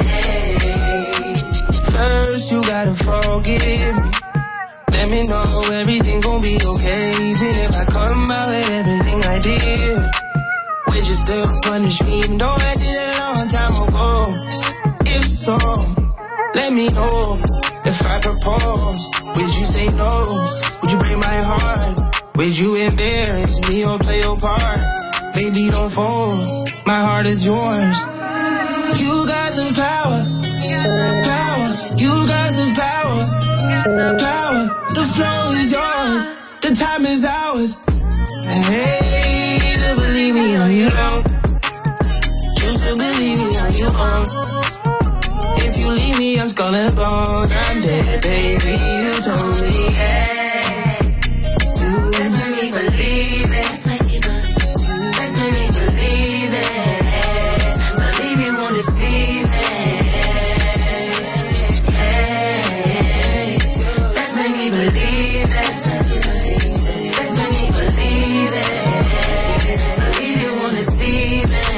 Speaker 8: me.
Speaker 10: First you gotta forgive me. Let me know everything gon' be okay. Even if I come out with everything I did, would you still punish me even though I did it a long time ago? If so, let me know. If I propose, would you say no? Would you break my heart? Would you embarrass me or play your part? Baby, don't fold. My heart is yours. You got the power. Power. You got the power. Power. The flow is yours. The time is ours. Hey, to believe me or you don't. Choose to believe me or you won't. If you leave me, I'm skull and bone. I'm dead, baby. You told me, hey.
Speaker 8: Let's make me believe it. Let's make me believe. Let's make me believe it. Believe you won't deceive me. Hey, let's make me believe it. Let's make me believe it. Let's make me believe it. Believe you won't deceive me.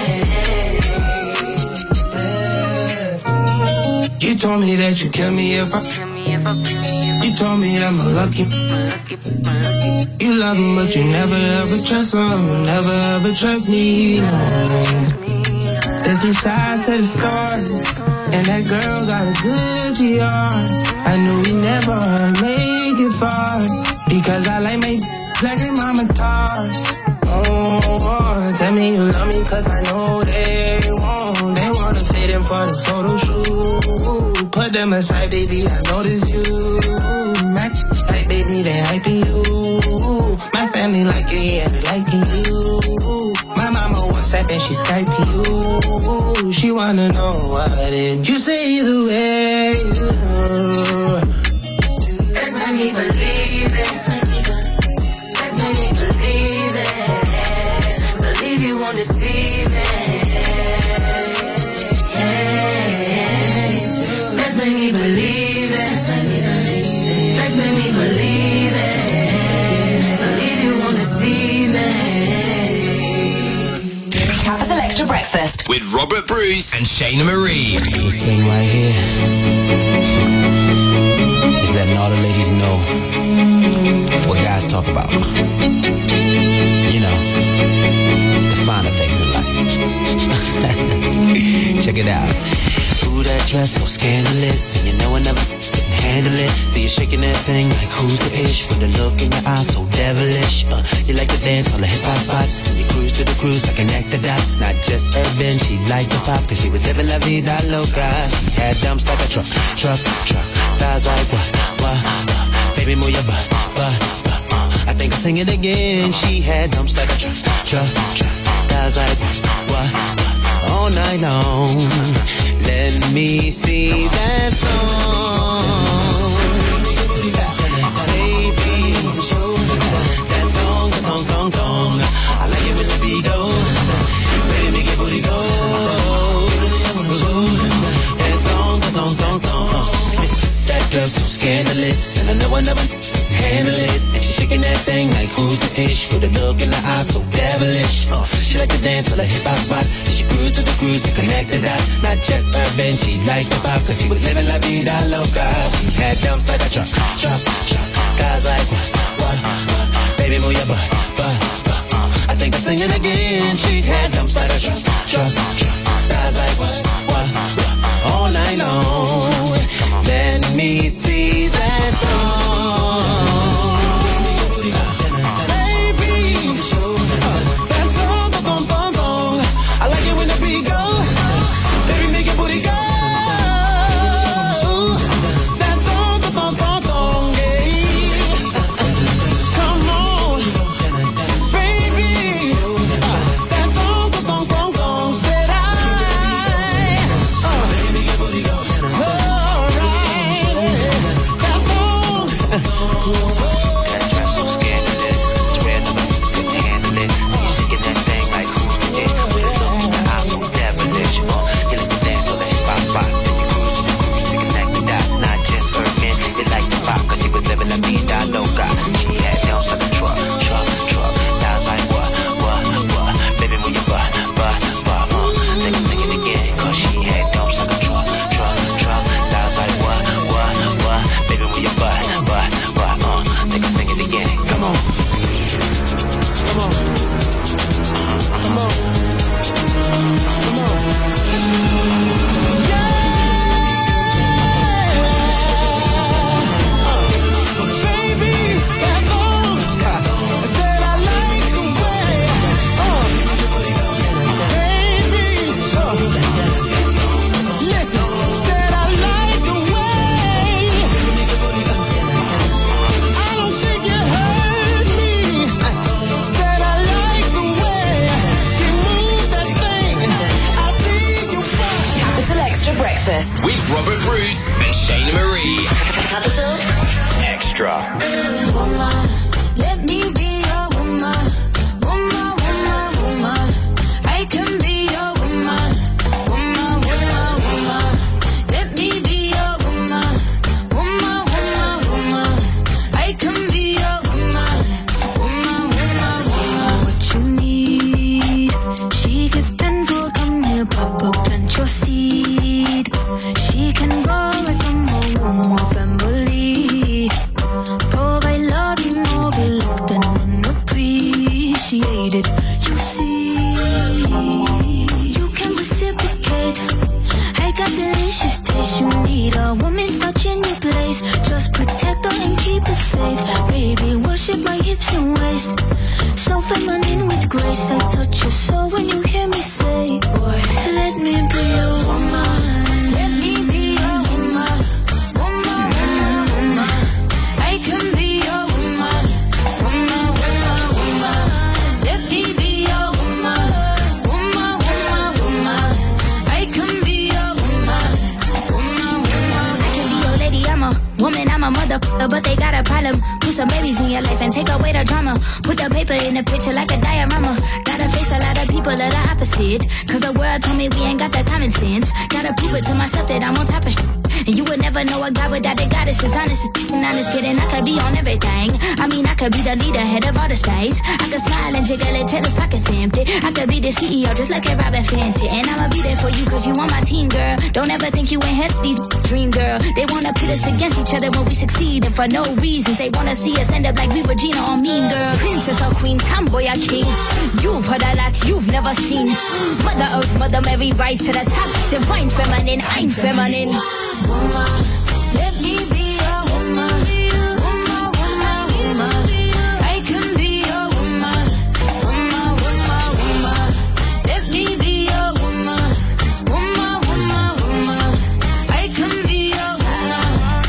Speaker 10: You told me that you kill me if I. You told me I'm a lucky. You love him, but you never ever trust him. You never ever trust me. No. There's three sides to the story, and that girl got a good P R. I knew we never make it far because I like my black and mama tar. Oh, oh, tell me you love me cause I know they won't. They wanna fit in for the photo shoot. Put them aside, baby, I notice you. My type, baby, they hyping you. My family like it, yeah, they liking you. My mama WhatsApp and she Skyping you. She wanna know what it. You say either way.
Speaker 8: Let's make me believe it. Let's make me believe. Let's make me believe it. Believe you won't deceive me. Hey, let's make me believe it. Let's make me believe it. Let's make me believe it. Believe you won't deceive me.
Speaker 6: Capital Extra Breakfast
Speaker 5: with Robert Bruce and Shayna Marie.
Speaker 11: This thing right here is letting all the ladies know what guys talk about. You know, the finer things in life. Check it out. Ooh, that dress so scandalous, and you know I never can handle it. So you're shaking that thing like who's the ish, with the look in your eyes so devilish. Uh, you like to dance on the hip hop spots, and you cruise to the cruise like connect the dots. Not just urban, she liked the pop, cause she was living la vida loca. She had dumps like a truck, truck, truck. Thighs like what, what, what. Baby, move your butt, butt, butt. Uh, I think I'll sing it again. She had dumps like a truck, truck, truck. Thighs like what, what, what. All night long, let me see that thong. Baby, that thong, that thong, thong, thong. I like it when the beat goes. Baby, make it booty go. That thong, that thong, eyes so devilish. Uh, she like to dance till her hip hop spots. And she cruise to the cruise to connect the dots. Not just urban, she liked the pop, cause she was living la vida loca. She had dumps like a truck, truck, truck. Guys like, what, what, what? Baby, move your butt, butt, butt. Uh, I think I'm singing again. She had dumps like a truck, truck, truck. Guys like, what, what, what? All night long. Let me see that song.
Speaker 5: With Robert Bruce and Shayna Marie.
Speaker 6: Capital
Speaker 5: Extra.
Speaker 8: Woman, let me be your woman. Woman, woman, woman. I can be your woman. Woman, woman, woman. Let me be your woman. Woman, woman, woman. I can be your woman. Woman, woman, woman. What you need? She give tenfold, come here, pop up, plant your seed. She can go right from her womb or family. Provide love you overlooked and unappreciated. You see, you can reciprocate. I got delicious taste. You need a woman's touch in your place. Just protect her and keep her safe. Baby, worship my hips and waist. So feminine with grace. I touch your soul when you hear me say, boy, let me be your woman. I'm a motherfucker, but they got a problem. Put some babies in your life and take away the drama. Put the paper in the picture like a diorama. Gotta face a lot of people that are opposite. Cause the world told me we ain't got the common sense. Gotta prove it to myself that I'm on top of shit. And you would never know a guy without a goddess is honest. And honest kidding, I could be on everything. I mean, I could be the leader, head of all the states. I could smile and jiggle it till his pockets empty. I could be the C E O just like a Robin Fenty. And I'ma be there for you cause you on my team, girl. Don't ever think you ain't had these dream, girl. They wanna pit us against each other when we succeed. And for no reasons, they wanna see us end up like we were Gina or Mean Girl. Princess or queen, tomboy or king. You've heard a lot you've never seen. Mother Earth, Mother Mary, rise to the top. Divine feminine, I'm feminine. Woman, let me be your woman. Woman, woman, woman. I can be your woman. Woman, woman, woman. Let me be your woman. Woman, woman, woman. I can be your woman.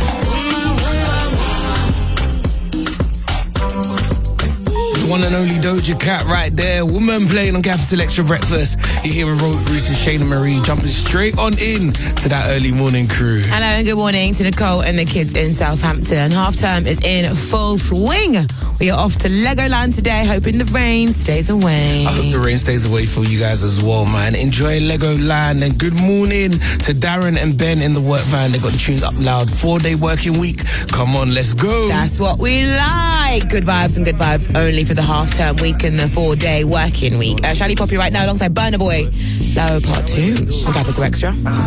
Speaker 8: Woman, woman, woman.
Speaker 30: The one and only Doja Cat right there. Woman playing on Capital Extra Breakfast. You're here with Robert Bruce and Shayna Marie, jumping straight on in to that early morning crew.
Speaker 7: Hello and good morning to Nicole and the kids in Southampton. Half term is in full swing. We are off to Legoland today, hoping the rain stays away.
Speaker 30: I hope the rain stays away for you guys as well, man. Enjoy Legoland and good morning to Darren and Ben in the work van. They got the tunes up loud. Four day working week. Come on, let's go.
Speaker 7: That's what we like. Good vibes and good vibes only for the half term week. week and the four-day working week. Uh, Shally Poppy right now alongside Burna Boy. Low Part two on Capital Extra.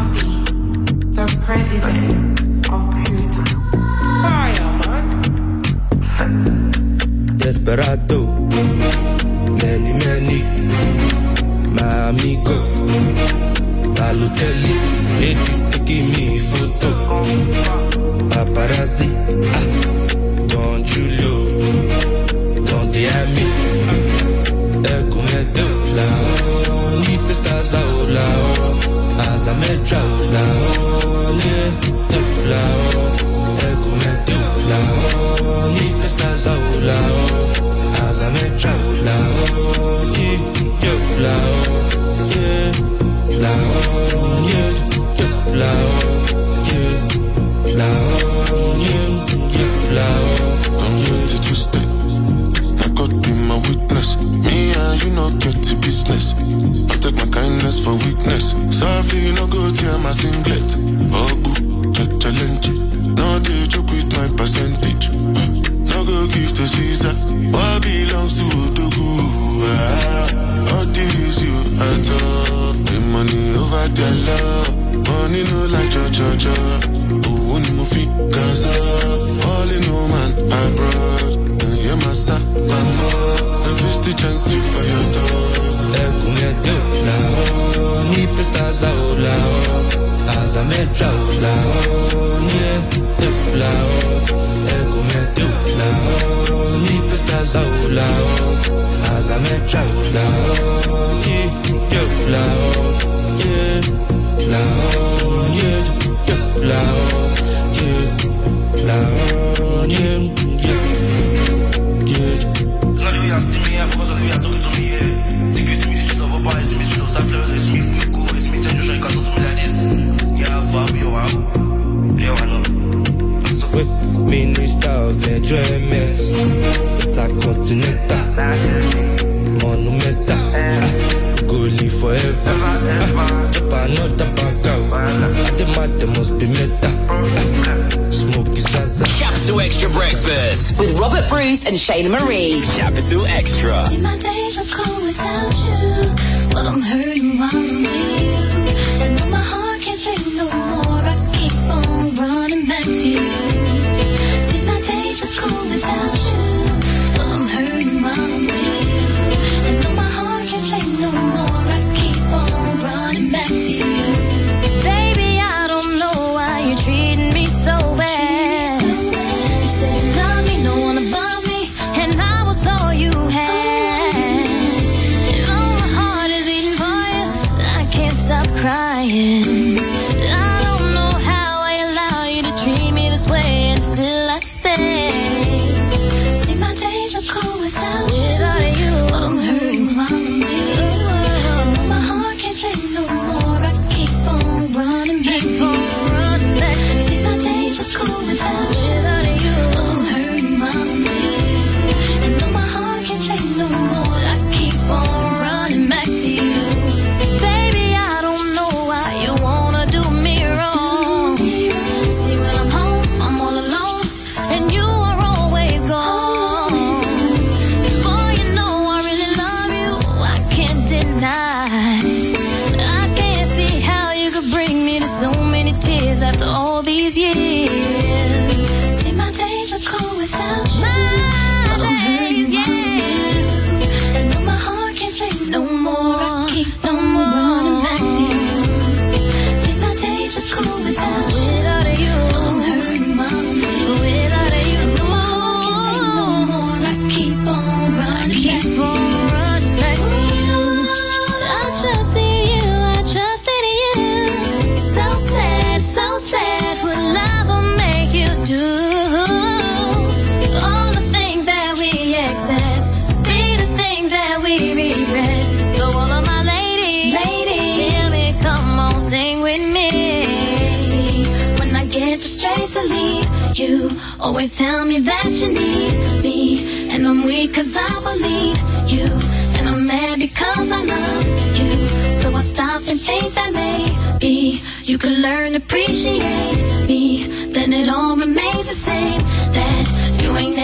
Speaker 10: The president of Puerto. Fire, man.
Speaker 12: Desperado. Many, many. My amigo. Balotelli. Ladies taking me photo. Paparazzi. Ah. Don Julio. Don Diami. Ah. Ego me dola. Ni pestas aula. As I met Traula, yeah, la, ego me la, ni pestas aula, as I met Traula, yeah, la, yeah, la, yeah, la, yeah, la, yeah, la.
Speaker 13: I'm here to Tuesday. I got be my witness. Me and you not get to business. I take my kindness for weakness. Softly, you no go tear my singlet. Oh, boo, challenge. Now they joke with my percentage. Uh, now go give to Caesar what belongs to the goo. Ah, all this you at all. The money over their love. Money no like cha cha cha. Oh, only movie Gaza. All in no man abroad. Yeah, master, mama. If it's the chance you for your dog.
Speaker 12: Ego me dola, ni pestas aula, as I met Traula, yeah, dola. Ego me dola, ni pestas aula, as I met Traula, yeah, la, yeah, la, yeah, la, yeah, la, yeah, yeah, yeah. It's not the way I see me, because of the way I talk to me, yeah. It's me, it's me, we go, it's me, tell you, I got to me like this. Yeah, Fab, you are. Minister of Enjoyment, it's a continental, monumental, ah, go live forever. Tapa no tapa cow, the matter must be meta. Smoky Zaza.
Speaker 5: Capital Extra Breakfast
Speaker 6: with Robert Bruce and Shayna Marie.
Speaker 5: Capital Extra.
Speaker 8: See, my days are cold without you, but I'm hurting while I'm with you. And though my heart can't take no more, I keep on running back to you. See, my days are cold without you, but I'm hurting while I'm with you. And though my heart can't take no more, I keep on running back to you. Baby, I don't know why you're treating me so bad. You said you love me, no one above me, and I was all you had. And all my heart is beating for you, I can't stop crying. I don't know how I allow you to treat me this way, and still I stay. See, my days are cold without you, without you. But I'm hurting while I'm with you. And though my heart can't take no more, I keep on running back to you. See, my days are cold without you, without you. But I'm hurting while I'm with you. And though my heart can't take no more, I keep on running back to you. Baby, I don't know why you wanna do me wrong. See, when I'm home, I'm all alone, and you are always gone. Boy, you know I really love you, I can't deny. I can't see how you could bring me to so many tears after all these years. See, my days are cold without you, but I'm hurting while I'm with you. And though my heart can't take no more, I keep on running back to you. See, my days are cold without you, without you. But I'm hurting while I'm with you, without you. And though my heart can't take no more, I keep on running back to you. Back to you. I trusted you, I trusted you. So sad, so sad, what love will make you do. All the things that we accept, be the things that we regret. So all of my ladies, ladies, hear me, come on, sing with me. See, when I get the strength to leave, you always tell me that you need me. And I'm weak cause I believe you, and I'm mad because I love you. So I stop and think that maybe you could learn to appreciate me. Then it all remains the same, that you ain't never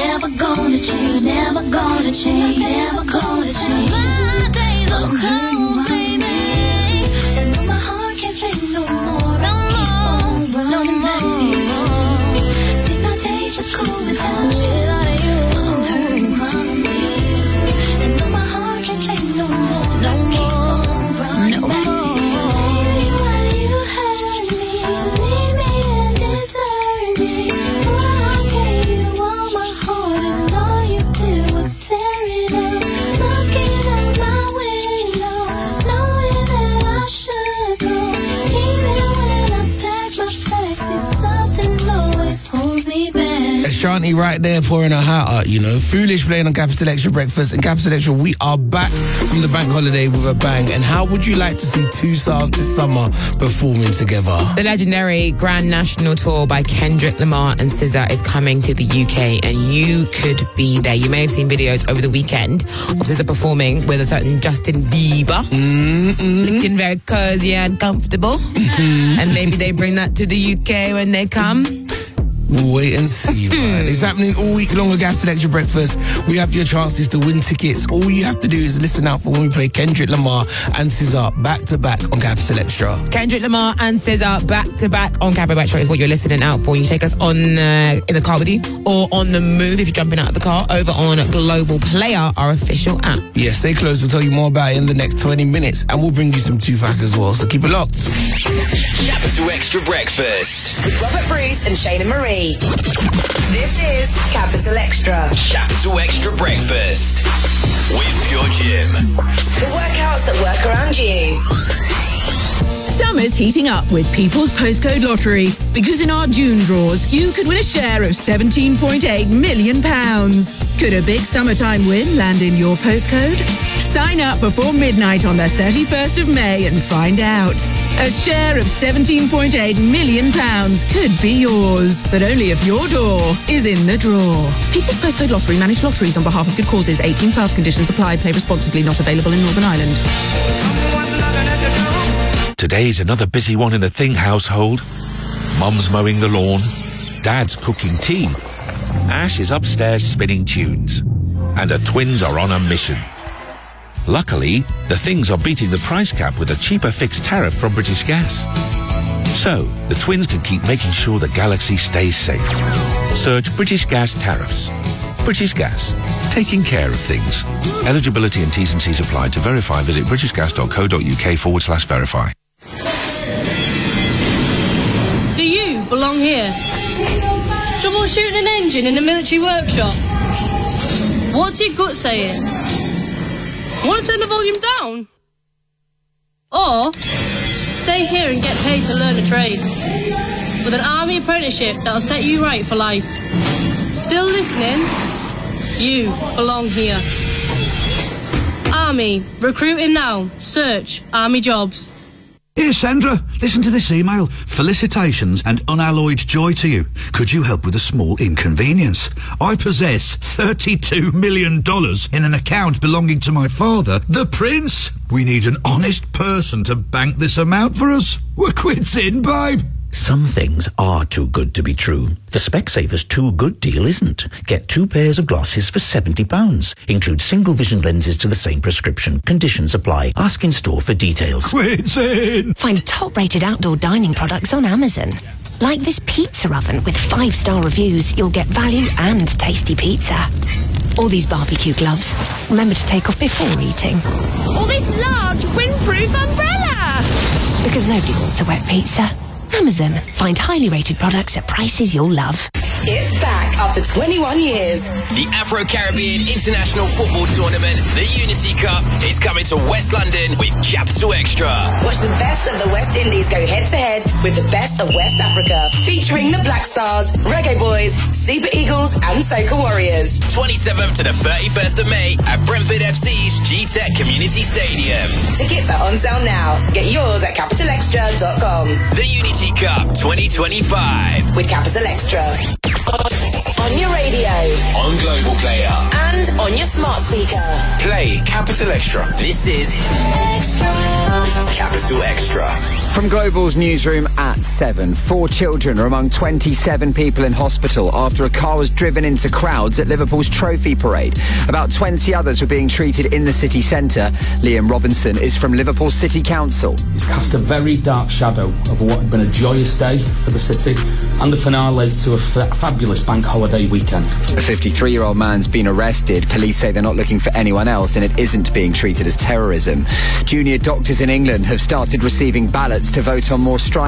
Speaker 8: gonna change, never gonna change, never gonna change. My days are cold, baby, and though my heart can't take no more, no more, no more. See, my days are cold without you. I'm hurting from me, and though my heart can't take no more, no more, running back to you. Baby, why you hurt me, leave me and desert me? Why gave you all my heart and all you did was tear it up? Looking out my window, knowing that I should go. Even when I pack my bags, it's something always holds me back.
Speaker 30: Ashanti right there pouring her heart out, you know. Foolish playing on Capital Extra Breakfast. And Capital Extra, we are back from the bank holiday with a bang. And how would you like to see two stars this summer performing together?
Speaker 7: The legendary Grand National Tour by Kendrick Lamar and S Z A is coming to the U K, and you could be there. You may have seen videos over the weekend of S Z A performing with a certain Justin Bieber.
Speaker 30: Mm-mm.
Speaker 7: Looking very cozy and comfortable.
Speaker 30: Mm-hmm.
Speaker 7: And maybe they bring that to the U K when they come.
Speaker 30: We'll wait and see, man. It's happening all week long with Capital Extra Breakfast. We have your chances to win tickets. All you have to do is listen out for when we play Kendrick Lamar and S Z A back to back on Capital Extra.
Speaker 7: Kendrick Lamar and S Z A back to back on Capital Extra is what you're listening out for. You take us on uh, in the car with you, or on the move if you're jumping out of the car, over on Global Player, our official app.
Speaker 30: Yeah, stay close. We'll tell you more about it in the next twenty minutes, and we'll bring you some Tupac as well. So keep it locked.
Speaker 5: Capital Extra Breakfast
Speaker 6: with Robert Bruce and Shayna Marie. This is Capital Extra.
Speaker 5: Capital Extra Breakfast with Pure Gym.
Speaker 6: The workouts that work around you.
Speaker 4: Summer's heating up with People's Postcode Lottery, because in our June draws, you could win a share of seventeen point eight million pounds. Could a big summertime win land in your postcode? Sign up before midnight on the thirty-first of May and find out. A share of seventeen point eight million pounds could be yours, but only if your door is in the draw. People's Postcode Lottery, managed lotteries on behalf of good causes. eighteen plus conditions apply. Play responsibly. Not available in Northern Ireland.
Speaker 14: Today's another busy one in the Thing household. Mum's mowing the lawn. Dad's cooking tea. Ash is upstairs spinning tunes. And her twins are on a mission. Luckily, the Things are beating the price cap with a cheaper fixed tariff from British Gas. So, the twins can keep making sure the galaxy stays safe. Search British Gas tariffs. British Gas. Taking care of things. Eligibility and T's and C's apply. To verify, visit britishgas.co.uk forward slash verify.
Speaker 15: Do you belong here? Troubleshooting an engine in a military workshop? What's your gut saying? Want to turn the volume down? Or stay here and get paid to learn a trade with an army apprenticeship that'll set you right for life. Still listening? You belong here. Army, recruiting now. Search Army Jobs.
Speaker 16: Here, Sandra, listen to this email. Felicitations and unalloyed joy to you. Could you help with a small inconvenience? I possess thirty-two million dollars in an account belonging to my father, the Prince. We need an honest person to bank this amount for us. We're quits in, babe.
Speaker 17: Some things are too good to be true. The Specsavers Too Good deal isn't. Get two pairs of glasses for seventy pounds. Include single vision lenses to the same prescription. Conditions apply. Ask in store for details.
Speaker 16: Quits in!
Speaker 19: Find top-rated outdoor dining products on Amazon. Like this pizza oven with five-star reviews, you'll get value and tasty pizza. All these barbecue gloves. Remember to take off before eating.
Speaker 20: Or this large windproof umbrella!
Speaker 19: Because nobody wants a wet pizza. Amazon. Find highly rated products at prices you'll love.
Speaker 6: It's back after twenty-one years.
Speaker 5: The Afro-Caribbean International Football Tournament, the Unity Cup, is coming to West London with Capital Extra.
Speaker 6: Watch the best of the West Indies go head-to-head with the best of West Africa, featuring the Black Stars, Reggae Boys, Super Eagles and Soca Warriors.
Speaker 5: twenty-seventh to the thirty-first of May at Brentford F C's G-Tech Community Stadium.
Speaker 6: Tickets are on sale now. Get yours at capital extra dot com.
Speaker 5: The Unity Cup twenty twenty-five.
Speaker 6: With Capital Extra. On your radio.
Speaker 5: On Global Player.
Speaker 6: And on your smart speaker.
Speaker 5: Play Capital Extra. This is Extra. Capital Extra.
Speaker 1: From Global's newsroom at seven, four children are among twenty-seven people in hospital after a car was driven into crowds at Liverpool's Trophy Parade. About twenty others were being treated in the city centre. Liam Robinson is from Liverpool City Council.
Speaker 21: It's cast a very dark shadow over what had been a joyous day for the city and the finale to a fa- fabulous bank holiday weekend.
Speaker 1: A fifty-three-year-old man's been arrested. Police say they're not looking for anyone else and it isn't being treated as terrorism. Junior doctors in England have started receiving ballots to vote on more strikes.